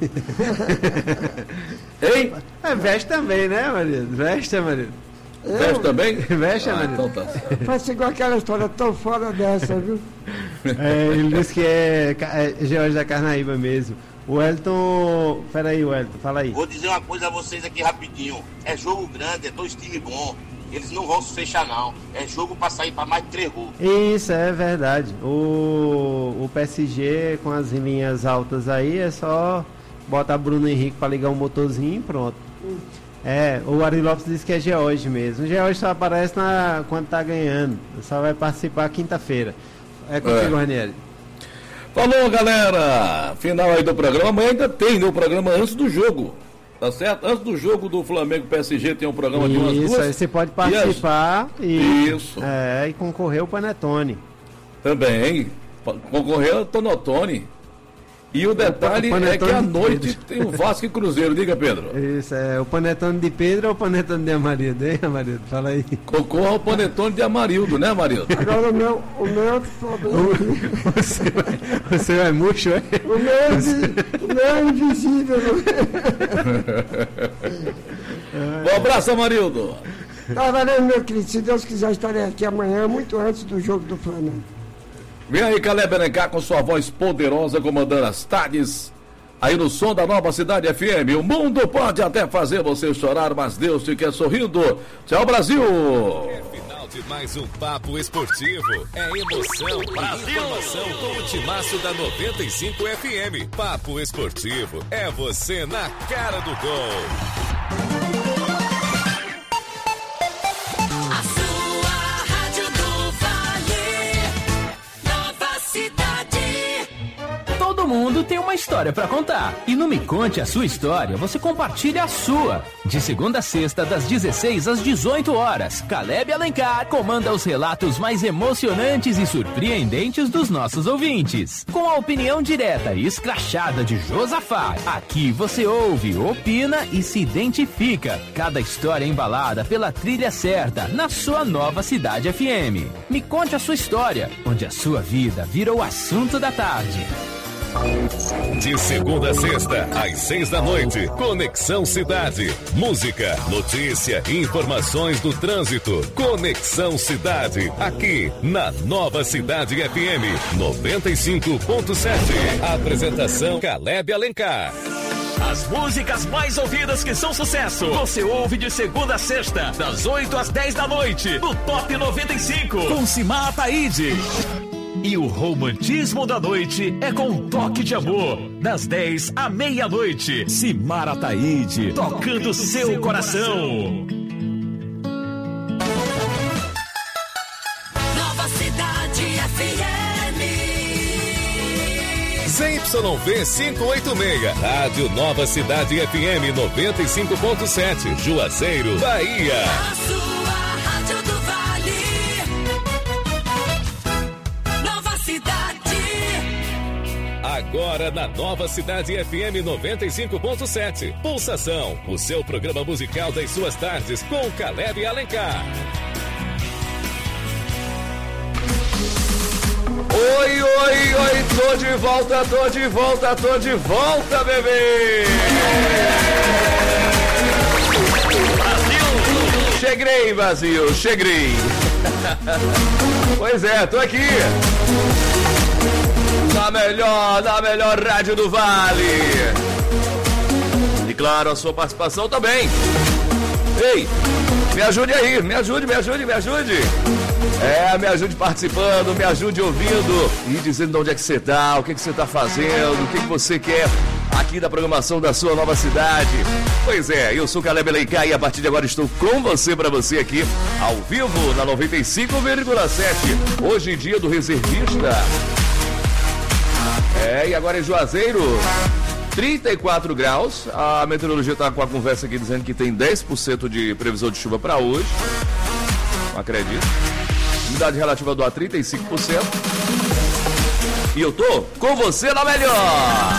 Hein? É, veste também, né, marido? Veste, marido. Eu... Veste também? Veste, ah, marido. Então tá. Faz igual aquela história tão fora dessa, viu? É, ele disse que é, é George da Carnaíba mesmo. O Elton... Peraí, o Elton, fala aí. Vou dizer uma coisa a vocês aqui rapidinho. É jogo grande, é dois times bons. Eles não vão se fechar, não. É jogo pra sair pra mais de três gols. Isso, é verdade. O, o P S G com as linhas altas aí é só botar Bruno Henrique pra ligar um motorzinho e pronto. É, o Ari Lopes disse que é George mesmo. O George só aparece na, quando tá ganhando. Só vai participar quinta-feira. É contigo, é. Ranieri. Falou, galera! Final aí do programa. Amanhã ainda tem né, o programa antes do jogo. Tá certo? Antes do jogo do Flamengo P S G tem um programa Isso, de umas duas. Isso, aí você pode participar e, e, Isso. É, e concorrer ao Panetone. Também. Concorrer ao Tonotone. E o detalhe o é que à noite tem o Vasco e Cruzeiro. Diga, Pedro. Isso, é o Panetone de Pedro ou o Panetone de Amarildo, hein, Amarildo? Fala aí. Concorra ao Panetone de Amarildo, né, Amarildo? Agora o meu, o meu o, seu é, o seu é murcho, é? O meu é, o meu é invisível. Um abraço, Amarildo. Tá valendo, meu querido. Se Deus quiser, estarei aqui amanhã, muito antes do jogo do Flamengo. Vem aí, Caleb Alencar, com sua voz poderosa, comandando as tardes, aí no som da Nova Cidade F M. O mundo pode até fazer você chorar, mas Deus te quer sorrindo. Tchau, Brasil! É final de mais um Papo Esportivo. É emoção e informação com o timaço da noventa e cinco F M. Papo Esportivo é você na cara do gol. Todo mundo tem uma história pra contar. E no Me Conte a Sua História, você compartilha a sua. De segunda a sexta, das dezesseis às dezoito horas, Caleb Alencar comanda os relatos mais emocionantes e surpreendentes dos nossos ouvintes. Com a opinião direta e escrachada de Josafá, aqui você ouve, opina e se identifica. Cada história embalada pela trilha certa, na sua Nova Cidade F M. Me Conte a Sua História, onde a sua vida vira o assunto da tarde. De segunda a sexta, às seis da noite, Conexão Cidade. Música, notícia e informações do trânsito. Conexão Cidade, aqui na Nova Cidade F M noventa e cinco ponto sete. Apresentação Caleb Alencar. As músicas mais ouvidas que são sucesso, você ouve de segunda a sexta, das oito às dez da noite, no Top noventa e cinco, com Simar Ataíde. E o romantismo da noite é com um toque de amor, das dez à meia-noite. Simar Ataíde, tocando seu coração. Nova Cidade F M. Z Y V quinhentos e oitenta e seis, Rádio Nova Cidade F M noventa e cinco ponto sete, Juazeiro, Bahia. A sua rádio do Vale. Nova Cidade. Agora na Nova Cidade F M noventa e cinco ponto sete. Pulsação, o seu programa musical das suas tardes com Caleb Alencar. Oi, oi, oi, tô de volta, tô de volta, tô de volta, bebê! Brasil! Cheguei, Brasil, cheguei! Pois é, tô aqui! Na melhor, na melhor rádio do Vale. E claro, a sua participação também. Ei, me ajude aí, me ajude, me ajude, me ajude. É, me ajude participando, me ajude ouvindo e dizendo de onde é que você tá, o que, que você tá fazendo, o que, que você quer aqui da programação da sua nova cidade. Pois é, eu sou Caleb Alencar e a partir de agora estou com você, para você aqui, ao vivo, na noventa e cinco vírgula sete. Hoje, dia do reservista. É, e agora em Juazeiro, trinta e quatro graus. A meteorologia está com a conversa aqui dizendo que tem dez por cento de previsão de chuva para hoje. Não acredito. Umidade relativa do ar trinta e cinco por cento. E eu tô com você na melhor.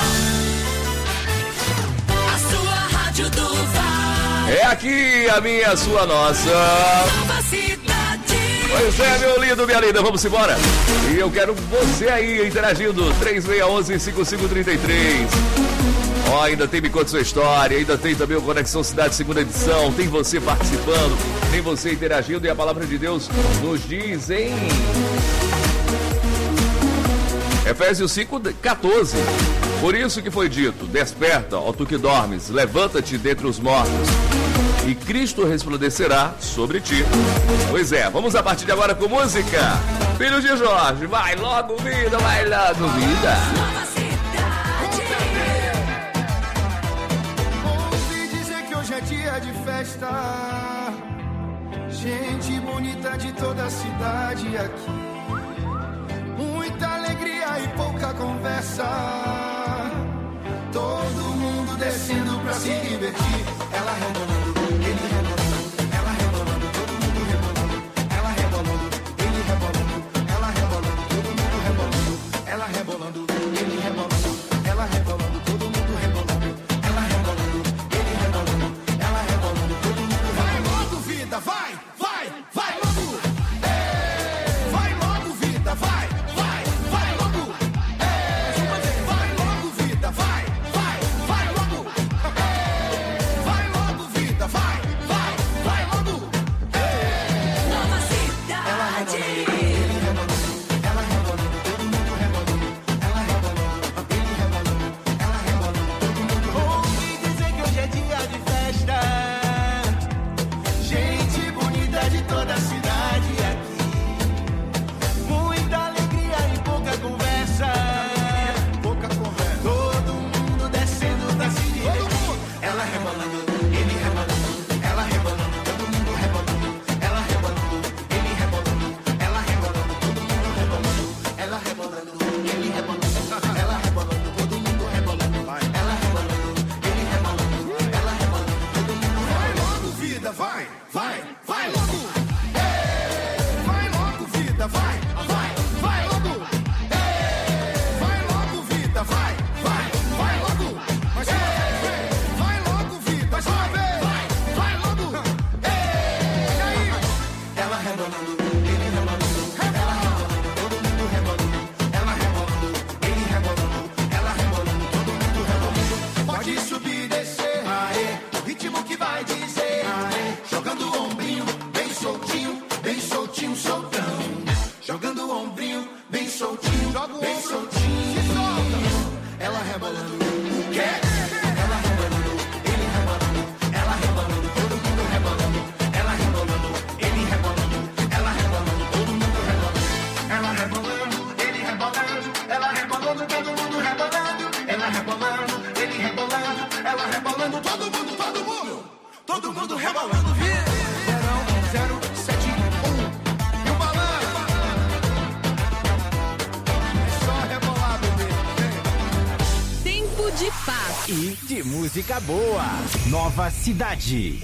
A sua rádio do Vale. É aqui a minha, a sua, nossa. Nova cidade. Pois é, meu lindo, minha linda, vamos embora. E eu quero você aí interagindo. três seis um um, cinco cinco três três. Ó, oh, ainda tem Me Conte Sua História, ainda tem também o Conexão Cidade segunda edição, tem você participando, tem você interagindo e a palavra de Deus nos diz em Efésios cinco, quatorze. Por isso que foi dito, desperta, ó tu que dormes, levanta-te dentre os mortos e Cristo resplandecerá sobre ti. Pois é, vamos a partir de agora com música. Filhos de Jorge, vai logo vida, vai logo vida. Dia de festa, gente bonita de toda a cidade aqui, muita alegria e pouca conversa, todo mundo descendo pra se divertir, ela rebolando, ele rebolando, ela rebolando, todo mundo rebolando, ela rebolando, ele rebolando, ela rebolando, todo mundo rebolando, ela rebolando, ele rebolando, ela rebolando, todo mundo rebolando, ela rebolando, ele rebolando. Vai, vai, vai logo! Ei, vai logo, vida, vai, vai, vai logo! Ei, vai logo, vida, vai, vai, vai logo! Ei, vai logo, vida, vai, vai, vai logo! Ei, nova cidade! Ela rebolando, ele rebolando, ela rebolando, todo mundo rebolando, ela rebolando, ele rebolando, ela rebolando, todo mundo rebolando. Ouvi dizer que hoje é dia de festa. De toda a cidade aqui, muita alegria e pouca conversa, pouca conversa, todo mundo descendo pra se divertir, ela rebolando, ele rebolando, ela rebolando, todo mundo rebolando, ela rebolando, ele rebolando, ela rebolando, todo mundo rebolando, ela rebolando, ele rebolando, ela rebolando, todo mundo rebolando, ela rebolando, ele rebolando, ela rebolando, todo mundo rebolando. Vai logo, vida, vai, vai, vai logo. Vai, vai, vai logo! Ei, vai logo, vida, vai, vai, vai logo! Mas ei, vai logo, vida, mais uma vez! Vai, vai logo! Ei, e aí? Ela rebolando, ele rebolando, ela rebolando, todo mundo rebolando, ela rebolando, ele rebolando, ela rebolando, todo mundo rebolando. Pode subir e descer, aê, o ritmo que vai dizer, aê, jogando o ombrinho, bem soltinho, bem soltinho, soltão. Jogando o ombrinho, bem soltinho, bem soltinho, se solta. Ela rebolando, o quê? Ela rebolando, ele rebolando, ela rebolando, todo mundo rebolando. Ela rebolando, ele rebolando, ela rebolando, todo mundo rebolando. Ela rebolando, ele rebolando, ela rebolando, todo mundo rebolando. Ela rebolando, ele rebolando, ela rebolando, todo mundo, todo mundo, todo mundo rebolando. Verão zero sete um. E o balanço. De paz e de música boa. Nova Cidade.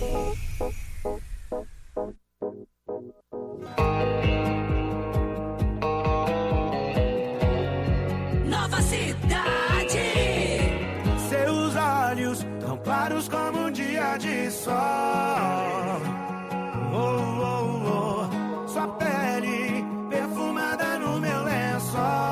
Nova Cidade. Seus olhos tão claros como um dia de sol. Oh, oh, oh. Sua pele perfumada no meu lençol.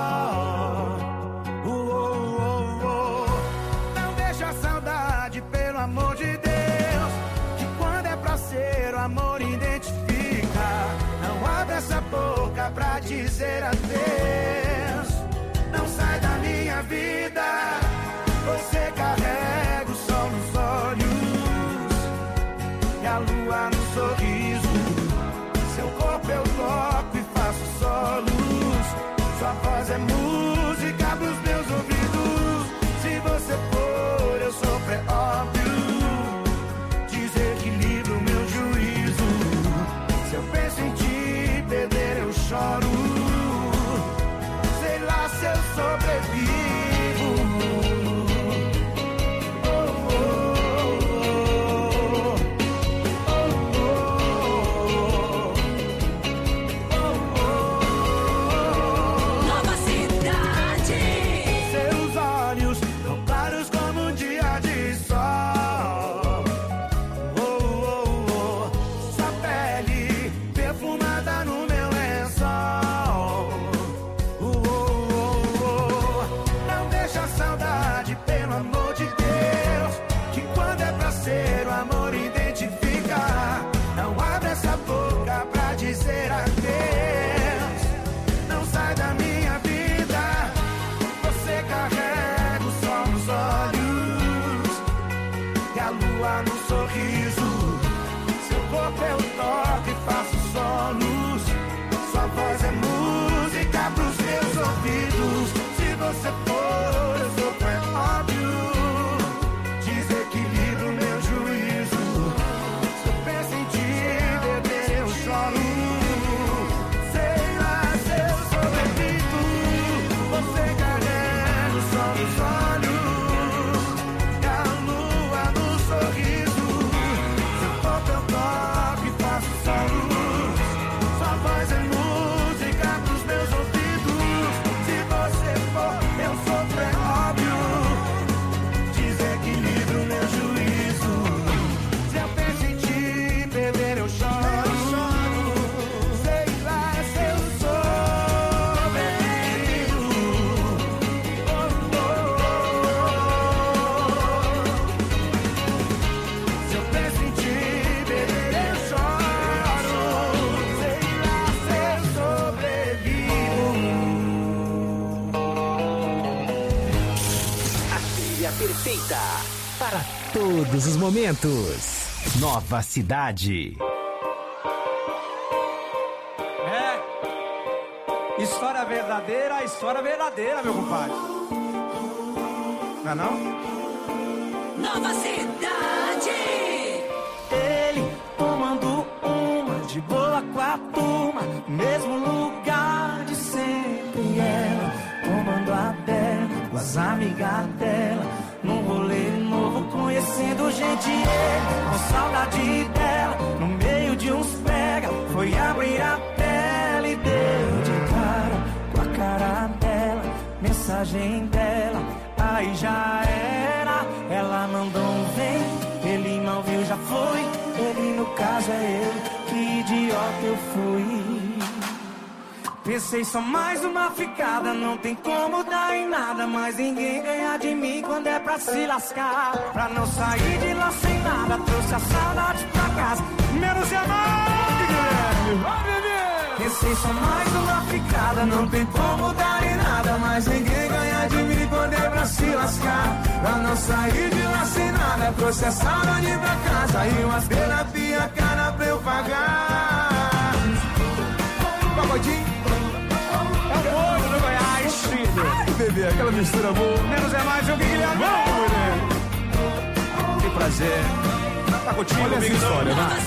Amor de Deus, que quando é pra ser o amor identifica. Não abre essa boca pra dizer adeus. Não sai da minha vida. Você carrega o sol nos olhos e a lua no sorriso. Seu corpo eu toco e faço solos. Sua voz é música pros meus ouvidos. Se você for, eu sou pré-óbvio. Desequilibro meu juízo. Se eu penso em te perder, eu choro. Sei lá se eu sobrevivo. Dizer adeus, não sai da minha vida. Você carrega o sol nos olhos e a lua no sorriso. Seu corpo eu toco e faço solos. Sua voz é música pros meus ouvidos. Se você for, eu sou pré-óbvio. Desequilibro meu juízo. Se eu penso em ti, beber eu choro. Perfeita para todos os momentos. Nova Cidade. É. História verdadeira, história verdadeira, meu compadre. Não é não? Nova Cidade. Ele tomando uma de boa com a turma, mesmo lugar de sempre. Ela tomando a dela com as amigas dela, num rolê novo, conhecendo gente. Ele com saudade dela, no meio de uns pega, foi abrir a tela e deu de cara com a cara dela, mensagem dela, aí já era. Ela mandou um vem, ele mal viu, já foi. Ele no caso é eu, que idiota eu fui. Pensei só mais uma ficada, não tem como dar em nada, mas ninguém ganha de mim quando é pra se lascar. Pra não sair de lá sem nada, trouxe a saudade pra casa, menos de amar, Guilherme. Pensei só mais uma ficada, não tem como dar em nada, mas ninguém ganha de mim quando é pra se lascar. Pra não sair de lá sem nada, trouxe a saudade pra casa e umas terapia cara pra eu pagar. Pagodinho. É o bolo do Goiás, filho. Ai, bebê, aquela mistura boa. Menos é mais, eu que Guilherme. Vamos, mulher. Que prazer. Tá contigo, olha essa história, vai.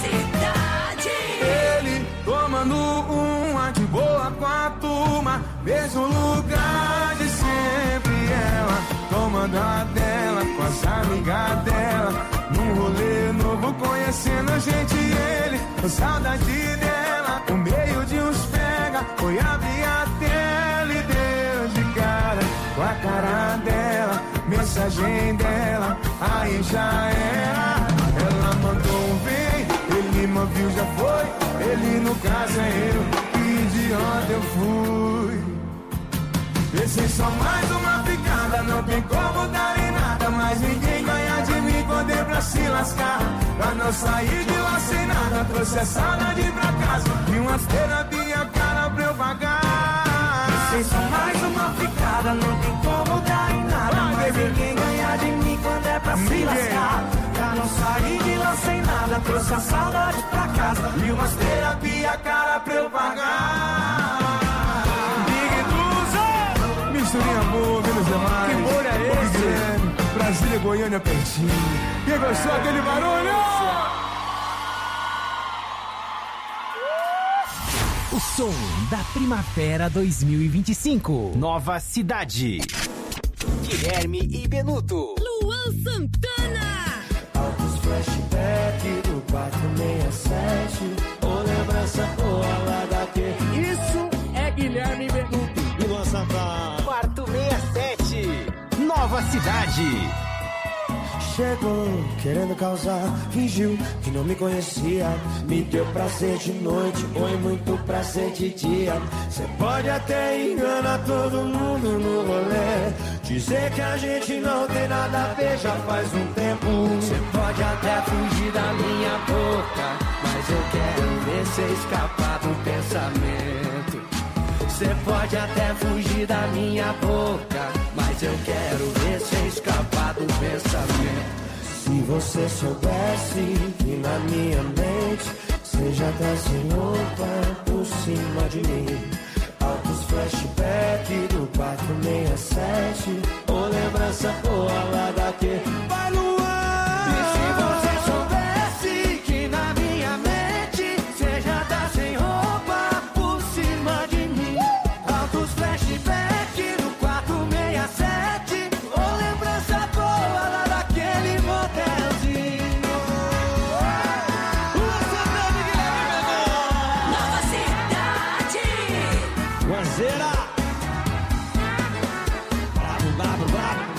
Ele tomando uma de boa com a turma, mesmo lugar de sempre. Ela tomando a dela com as amigas dela, num rolê novo, conhecendo gente. Ele com saudade dela, no meio de uns pega, foi abrir a tela e deu de cara com a cara dela, mensagem dela, aí já era. Ela mandou um vem, ele me viu, já foi. Ele no caso é eu, que idiota eu fui. Pensei só mais uma picada, não tem como dar em nada, mas ninguém ganha de mim quando é pra se lascar. Pra não sair de lá sem nada, trouxe a saudade pra casa e umas terapia cara pra eu pagar. Pensei só mais uma picada, não tem como dá em nada, mas ninguém ganha de mim quando é pra se lascar. Pra não sair de lá sem nada, trouxe a saudade pra casa e umas terapia cara pra eu pagar. Big Duza, misturinha boa, menos demais. Que molho é esse? Guilherme, Brasília e Goiânia pertinho. Quem gostou daquele barulho? O som da Primavera dois mil e vinte e cinco. Nova Cidade. Guilherme e Benuto. Luan Santana. Altos flashback do quatro seis sete. Ô lembrança boa lá daquele. Isso é Guilherme e Benuto. E Luan Santana. Quarto sessenta e sete. Nova Cidade. Chegou querendo causar, fingiu que não me conhecia. Me deu prazer de noite, foi muito prazer de dia. Cê pode até enganar todo mundo no rolê, dizer que a gente não tem nada a ver já faz um tempo. Cê pode até fugir da minha boca, mas eu quero ver cê escapar do pensamento. Cê pode até fugir da minha boca, mas eu quero ver cê escapar do pensamento. Se você soubesse que na minha mente cê já tá sem roupa por cima de mim. Altos flashback do quatro seis sete. Ô lembrança boa lá daquele. Vai Luan! E se você soubesse que na minha mente cê já tá sem roupa por cima de mim. Altos flashback do quatro seis sete. Ô lembrança boa lá daquele motelzinho. Nova Cidade. Guazeira. Bravo, bravo, bravo.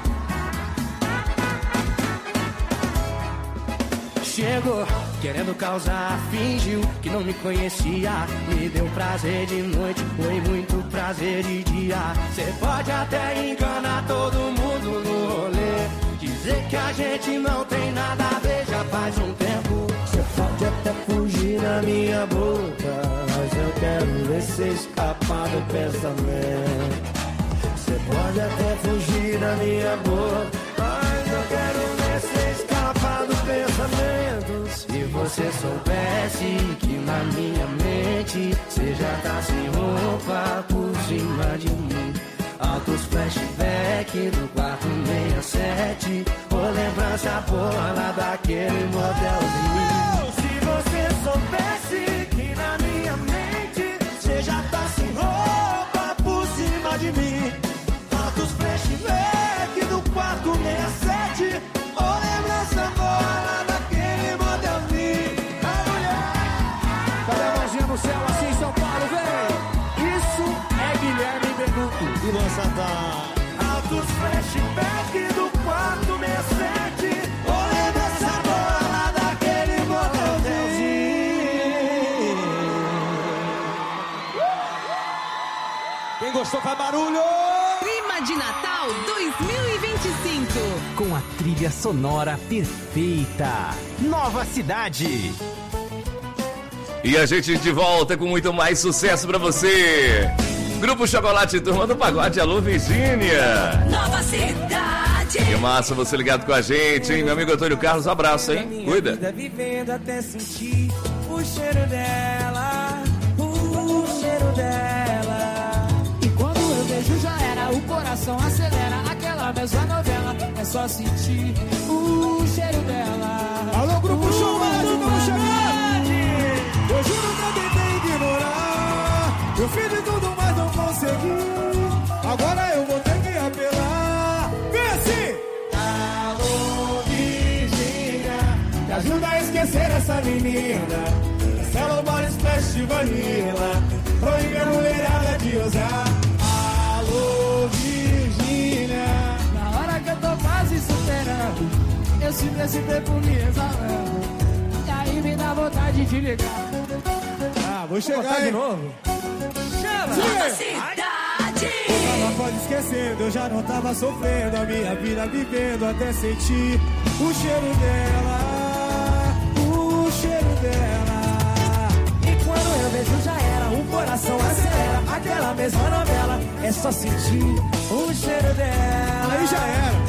Chegou querendo causar, fingiu que não me conhecia. Me deu prazer de noite, foi muito prazer de dia. Cê pode até enganar todo mundo no rolê, dizer que a gente não tem nada a ver já faz um tempo. Cê pode até fugir da minha boca, mas eu quero ver cê escapar do pensamento. Cê pode até fugir da minha boca, mas eu quero ver cê escapar do pensamento. Se você soubesse que na minha mente cê já tá sem roupa por cima de mim. Altos flashback do quatro seis sete. Ô lembrança boa lá daquele motelzinho. Se você soubesse que na minha mente cê já tá sem roupa por cima de mim. Altos flashback do quatro seis sete. Ô lembrança boa lá daquele motelzinho. A mulher. Cadê a mãozinha no céu assim, São Paulo, vem! Isso é Guilherme Benuto. E Luan Santana. Altos flashback do quatro seis sete. Ô lembrança boa lá daquele motelzinho. Quem gostou faz barulho! Clima de Natal dois mil e vinte e cinco. Com a trilha sonora perfeita. Nova Cidade. E a gente de volta com muito mais sucesso pra você. Grupo Chocolate Turma do Pagode. Alô, Virgínia. Nova Cidade. Que massa você ligado com a gente, hein? Meu amigo Antônio Carlos, um abraço, hein? Cuida. Vivendo até sentir o cheiro dela, o cheiro dela. E quando eu vejo já era, o coração acelera. Aquela mesma novela, é só sentir o cheiro dela. Alô, Grupo Chocolate, vamos chegar! Eu juro que eu tentei ignorar. Eu fiz de tudo, mas não consegui. Agora eu vou ter que apelar. Vem assim! Alô, Virgínia, me ajuda a esquecer essa menina. Celo Boris Flash Vanilla, proíbe a mulherada de usar. Alô, Virgínia, na hora que eu tô quase superando, eu sinto esse tempo me exalando. E aí me dá vontade de ligar. Ah, vou chegar de novo. Chama! Nova Cidade! Eu tava pode esquecendo, eu já não tava sofrendo a minha vida vivendo até sentir o cheiro dela, o cheiro dela. E quando eu vejo já era, o coração acelera. Aquela naquela mesma novela. É só sentir o cheiro dela. Aí já era.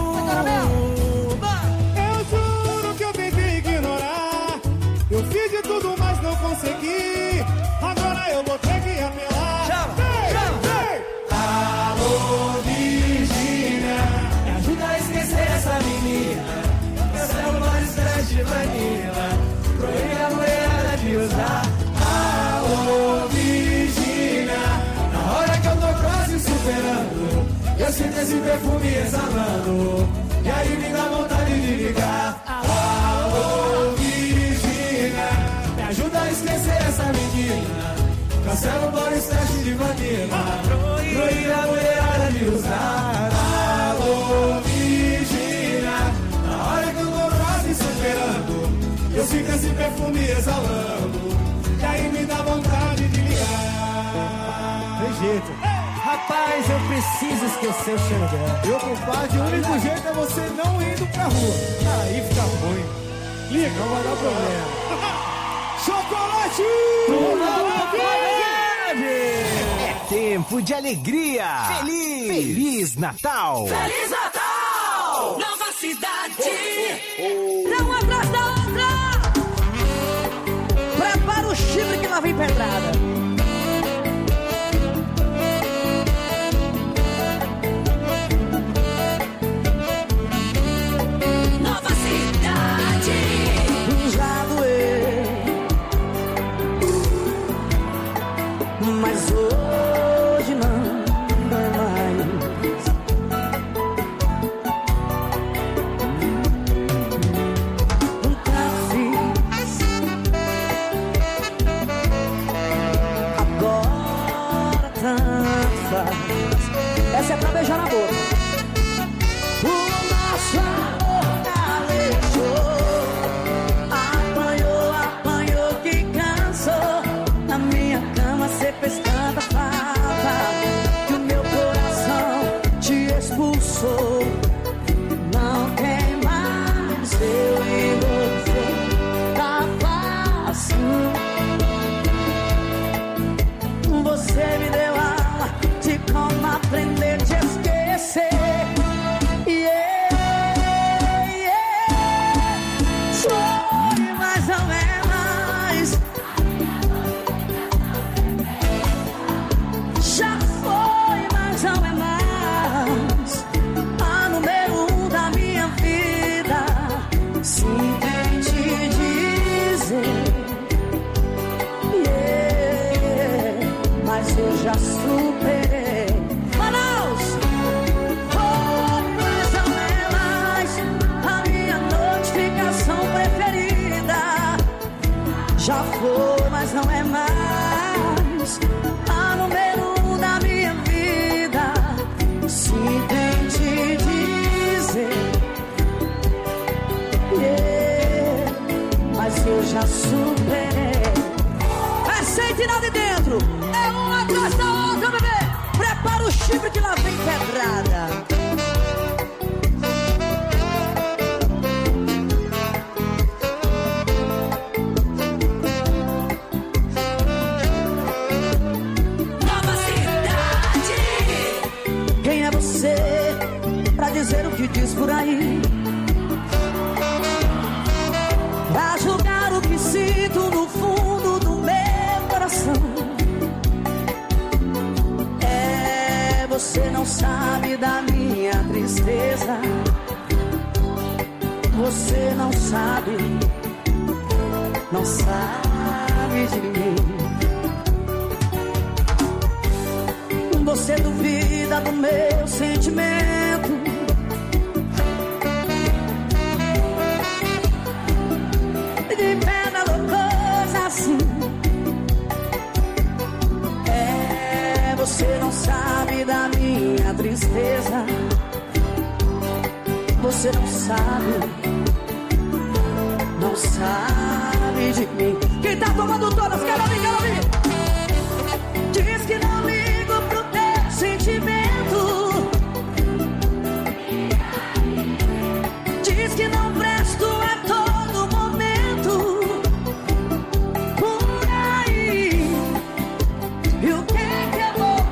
Eu juro que eu tentei ignorar. Eu fiz de tudo, mas não consegui. Agora eu vou ter que apelar. Chama, Ei, chama. ei. Alô, Virgínia, Me ajuda a esquecer essa menina. Cancela o mais estresse de vanilla. Proíbe a mulherada de usar. Alô, Virgínia, Na hora que eu tô quase superando, eu sinto esse perfume exalando. E aí me dá vontade de ligar. alô, Virgínia, Me ajuda a esquecer essa menina. Cancela o body teste de vanilla. Proíbe a mulherada de usar. alô, Virgínia, Na hora que eu tô quase superando, eu sinto esse perfume exalando. E aí me dá vontade de ligar. tem jeito. Rapaz, eu preciso esquecer o cheiro dela. Meu compadre, o único jeito é você não indo pra rua. Aí fica ruim. Liga, Não vai dar problema. Chocolate! É tempo de alegria. Feliz, Feliz Natal. Feliz Natal! Nova cidade! Uma atrás da outra! Prepara o chifre que lá vem pedrada. Nova cidade! Já doeu, mas hoje não dói mais. Nunca fiz, agora tanto faz. Essa é pra beijar na boca. O nosso amor calejou, apanhou, apanhou que cansou. Na minha cama cê fez tanta falta que o meu coração te expulsou. Não tem mais eu e você, tá fácil. Você me deu aula de como aprender a te esquecer. Yeah, yeah. Foi, mas não é mais. Já foi, mas não é mais. A número um da minha vida. Simplesmente dizer. Yeah, mas eu já superei. Manaus! Foi, mas não é mais a minha notificação preferida. Já foi, mas não é mais a número um da minha vida. Se tente dizer, yeah, mas eu já superei. É sentinela de dentro, é uma atrás da outra, bebê. Prepara o chifre que lá vem pedrada. Nova cidade. Quem é você pra dizer o que diz por aí? Pra julgar o que sinto no fundo do meu coração. É, você não sabe da minha tristeza. Você não sabe, não sabe de mim. Você duvida do meu sentimento. De pena ou coisa assim. É, você não sabe da minha tristeza. Você não sabe, não sabe de mim. Quem tá tomando todas, quero ouvir, quero ouvir. Diz que não ligo pro teu sentimento. Diz que não presto a todo momento. Por aí, e o que que eu vou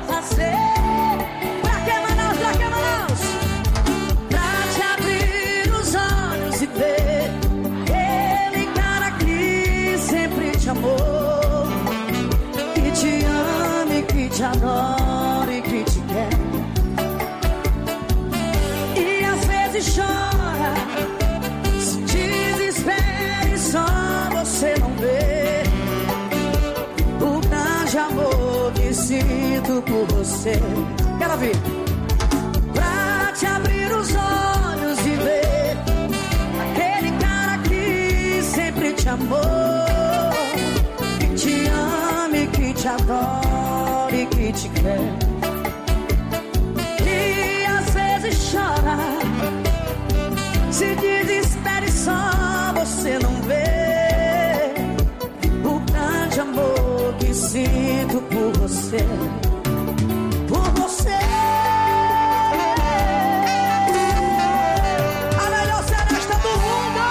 sinto por você. Quero ver. Pra te abrir os olhos e ver aquele cara que sempre te amou, que te ama e que te adora e que te quer. E às vezes chora, se desespera e só você não vê o grande amor que sinto por você, por você. A melhor seresta do mundo.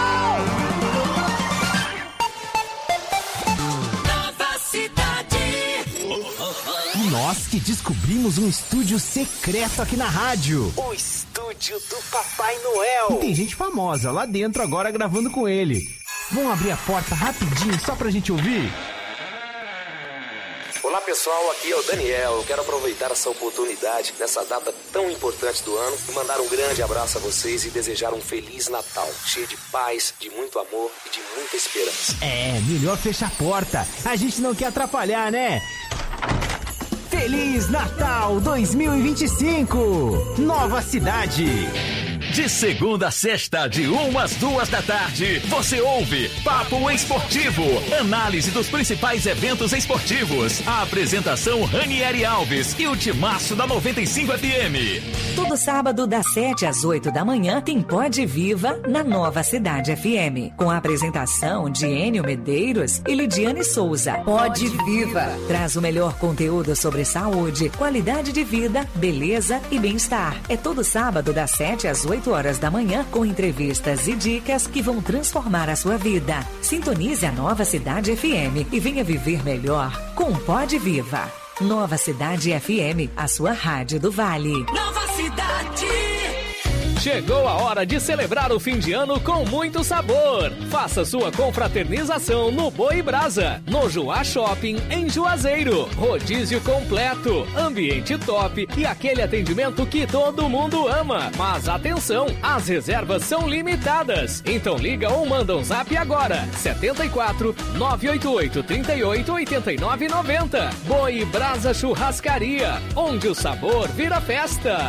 Nova Cidade. Nós que descobrimos um estúdio secreto aqui na rádio. O estúdio do Papai Noel. E tem gente famosa lá dentro agora gravando com ele. Vamos abrir a porta rapidinho só pra gente ouvir? Olá pessoal, aqui é o Daniel. Eu quero aproveitar essa oportunidade nessa data tão importante do ano e mandar um grande abraço a vocês e desejar um Feliz Natal, cheio de paz, de muito amor e de muita esperança. É, melhor fechar a porta. A gente não quer atrapalhar, né? Feliz Natal dois mil e vinte e cinco! Nova Cidade! De segunda a sexta, de uma às duas da tarde, você ouve Papo Esportivo, análise dos principais eventos esportivos. A apresentação Ranieri Alves e o timaço da noventa e cinco F M. Todo sábado, das sete às oito da manhã, tem Pode Viva na Nova Cidade F M, com a apresentação de Enio Medeiros e Lidiane Souza. Pode Viva traz o melhor conteúdo sobre saúde, qualidade de vida, beleza e bem-estar. É todo sábado, das sete às oito horas da manhã, com entrevistas e dicas que vão transformar a sua vida. Sintonize a Nova Cidade F M e venha viver melhor com Pode Viva. Nova Cidade F M, a sua rádio do Vale. Nova Cidade. Chegou a hora de celebrar o fim de ano com muito sabor. Faça sua confraternização no Boi Brasa, no Juá Shopping, em Juazeiro. Rodízio completo, ambiente top e aquele atendimento que todo mundo ama. Mas atenção, as reservas são limitadas. Então liga ou manda um zap agora. setenta e quatro, nove oito oito, trinta e oito, oitenta e nove, noventa. Boi Brasa Churrascaria, onde o sabor vira festa.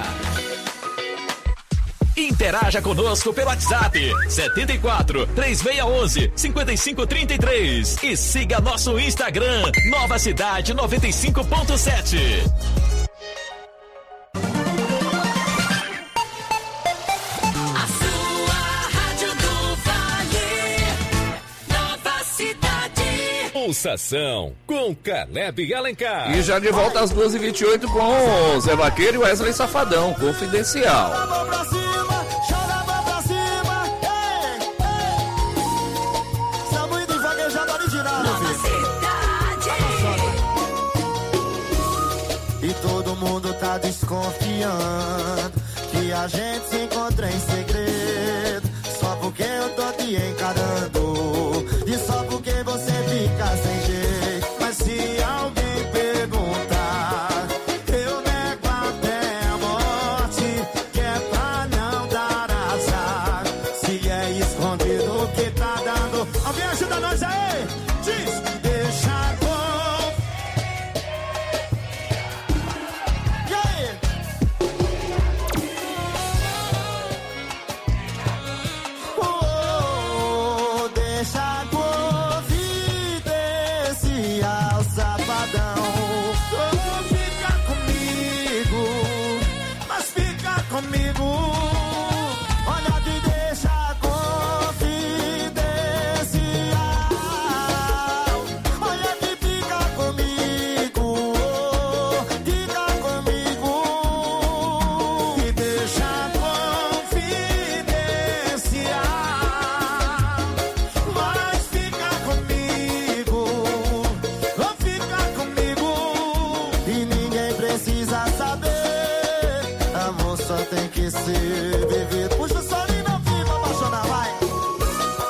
Interaja conosco pelo WhatsApp setenta e quatro, três seis um um, cinco cinco três três e siga nosso Instagram Nova Cidade noventa e cinco ponto sete. A sua rádio do Vale. Nova Cidade. Pulsação com Caleb Alencar. E já de volta às duas e vinte e oito com Zé Vaqueiro e Wesley Safadão, Confidencial. Todo mundo tá desconfiando que a gente se encontra em segredo, só porque eu tô te encarando e só porque você fica sem jeito. Mas se alguém perguntar, eu nego até a morte, que é pra não dar azar. Se é escondido o que tá